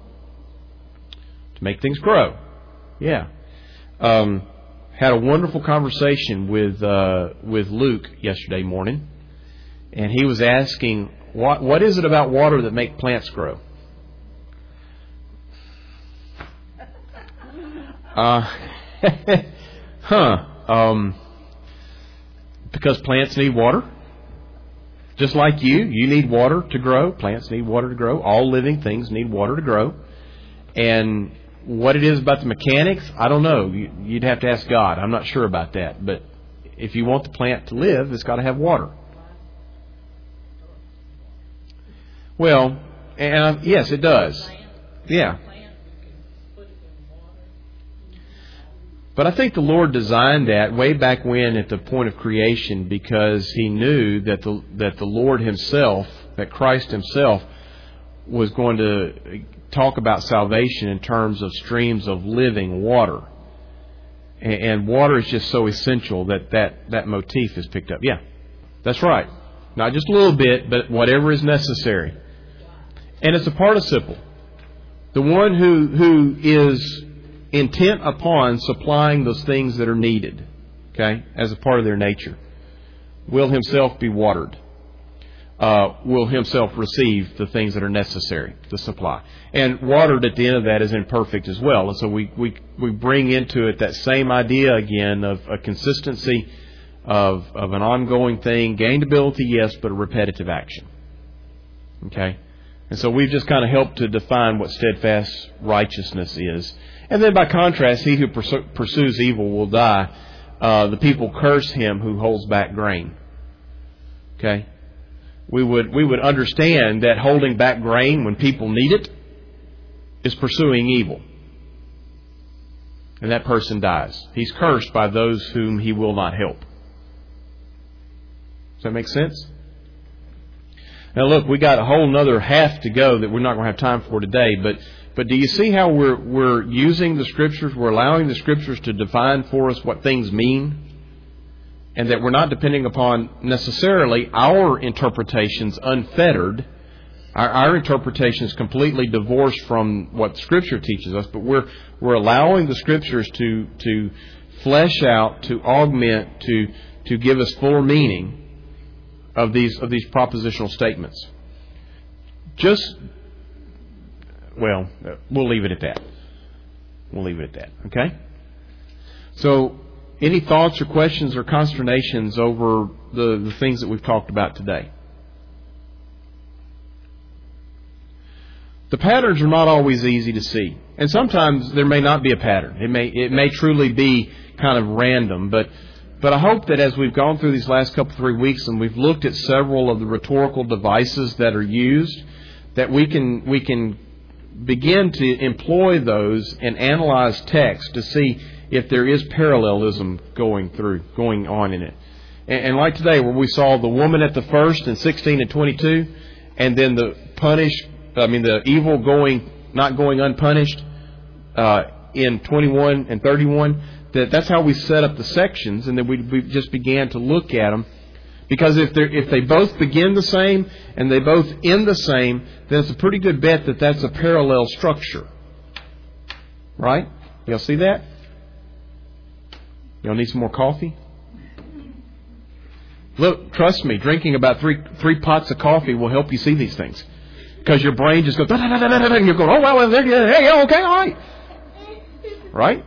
To make things grow. Yeah. Um, had a wonderful conversation with uh, with Luke yesterday morning, and he was asking, what what is it about water that make plants grow? Uh, huh. Um, because plants need water. Just like you, you need water to grow. Plants need water to grow. All living things need water to grow. And what it is about the mechanics, I don't know. You'd have to ask God. I'm not sure about that. But if you want the plant to live, it's got to have water. Well, and yes, it does. Yeah. But I think the Lord designed that way back when at the point of creation, because He knew that the that the Lord Himself, that Christ Himself, was going to talk about salvation in terms of streams of living water. And, and water is just so essential that, that that motif is picked up. Yeah, that's right. Not just a little bit, but whatever is necessary. And it's a participle. The one who who is intent upon supplying those things that are needed, okay, as a part of their nature, will himself be watered. Uh, will himself receive the things that are necessary to supply. And watered at the end of that is imperfect as well. And so we, we, we bring into it that same idea again of a consistency of, of an ongoing thing, gained ability, yes, but a repetitive action. Okay? And so we've just kind of helped to define what steadfast righteousness is. And then by contrast, he who pursues evil will die. Uh, the people curse him who holds back grain. Okay? We would we would understand that holding back grain when people need it is pursuing evil. And that person dies. He's cursed by those whom he will not help. Does that make sense? Now look, we got a whole another half to go that we're not going to have time for today, but But do you see how we're we're using the Scriptures? We're allowing the Scriptures to define for us what things mean, and that we're not depending upon necessarily our interpretations unfettered. Our, our interpretation is completely divorced from what Scripture teaches us, but we're we're allowing the Scriptures to to flesh out, to augment, to to give us full meaning of these of these propositional statements. Just Well, we'll leave it at that. We'll leave it at that. Okay? So, any thoughts or questions or consternations over the, the things that we've talked about today? The patterns are not always easy to see. And sometimes there may not be a pattern. It may it may truly be kind of random. But but I hope that as we've gone through these last couple, three weeks and we've looked at several of the rhetorical devices that are used, that we can we can begin to employ those and analyze text to see if there is parallelism going through, going on in it. And, and like today, where we saw the woman at the first in sixteen and twenty-two, and then the punish, I mean the evil going, not going unpunished, uh, in twenty-one and thirty-one, that that's how we set up the sections, and then we, we just began to look at them. Because if they if they both begin the same and they both end the same, then it's a pretty good bet that that's a parallel structure. Right? Y'all see that? Y'all need some more coffee? Look, trust me, drinking about three three pots of coffee will help you see these things. Because your brain just goes, da, da, da, da, da, and you're going, oh, well, hey, okay, all right. Right?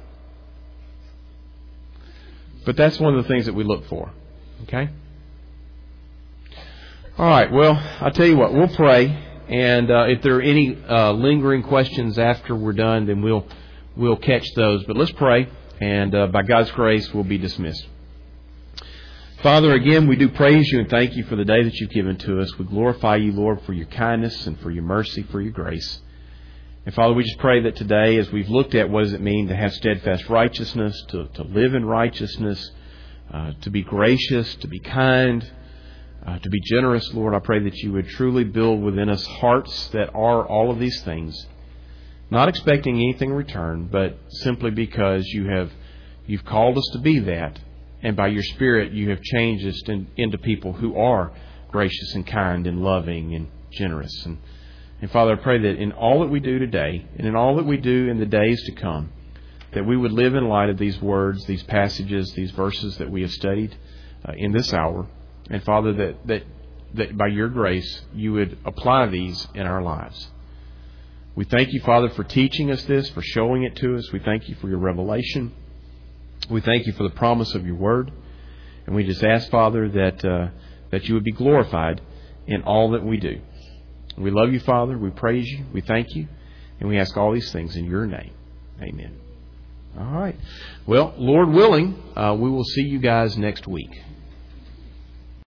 But that's one of the things that we look for. Okay? All right, well, I'll tell you what, we'll pray. And uh, if there are any uh, lingering questions after we're done, then we'll we'll catch those. But let's pray, and uh, by God's grace, we'll be dismissed. Father, again, we do praise you and thank you for the day that you've given to us. We glorify you, Lord, for your kindness and for your mercy, for your grace. And Father, we just pray that today, as we've looked at what does it mean to have steadfast righteousness, to, to live in righteousness, uh, to be gracious, to be kind, uh, to be generous, Lord, I pray that you would truly build within us hearts that are all of these things, not expecting anything in return, but simply because you have you've called us to be that. And by your Spirit, you have changed us in, into people who are gracious and kind and loving and generous. And, and Father, I pray that in all that we do today and in all that we do in the days to come, that we would live in light of these words, these passages, these verses that we have studied uh, in this hour. And Father, that, that, that by your grace, you would apply these in our lives. We thank you, Father, for teaching us this, for showing it to us. We thank you for your revelation. We thank you for the promise of your word. And we just ask, Father, that uh, that you would be glorified in all that we do. We love you, Father. We praise you. We thank you. And we ask all these things in your name. Amen. All right. Well, Lord willing, uh, we will see you guys next week.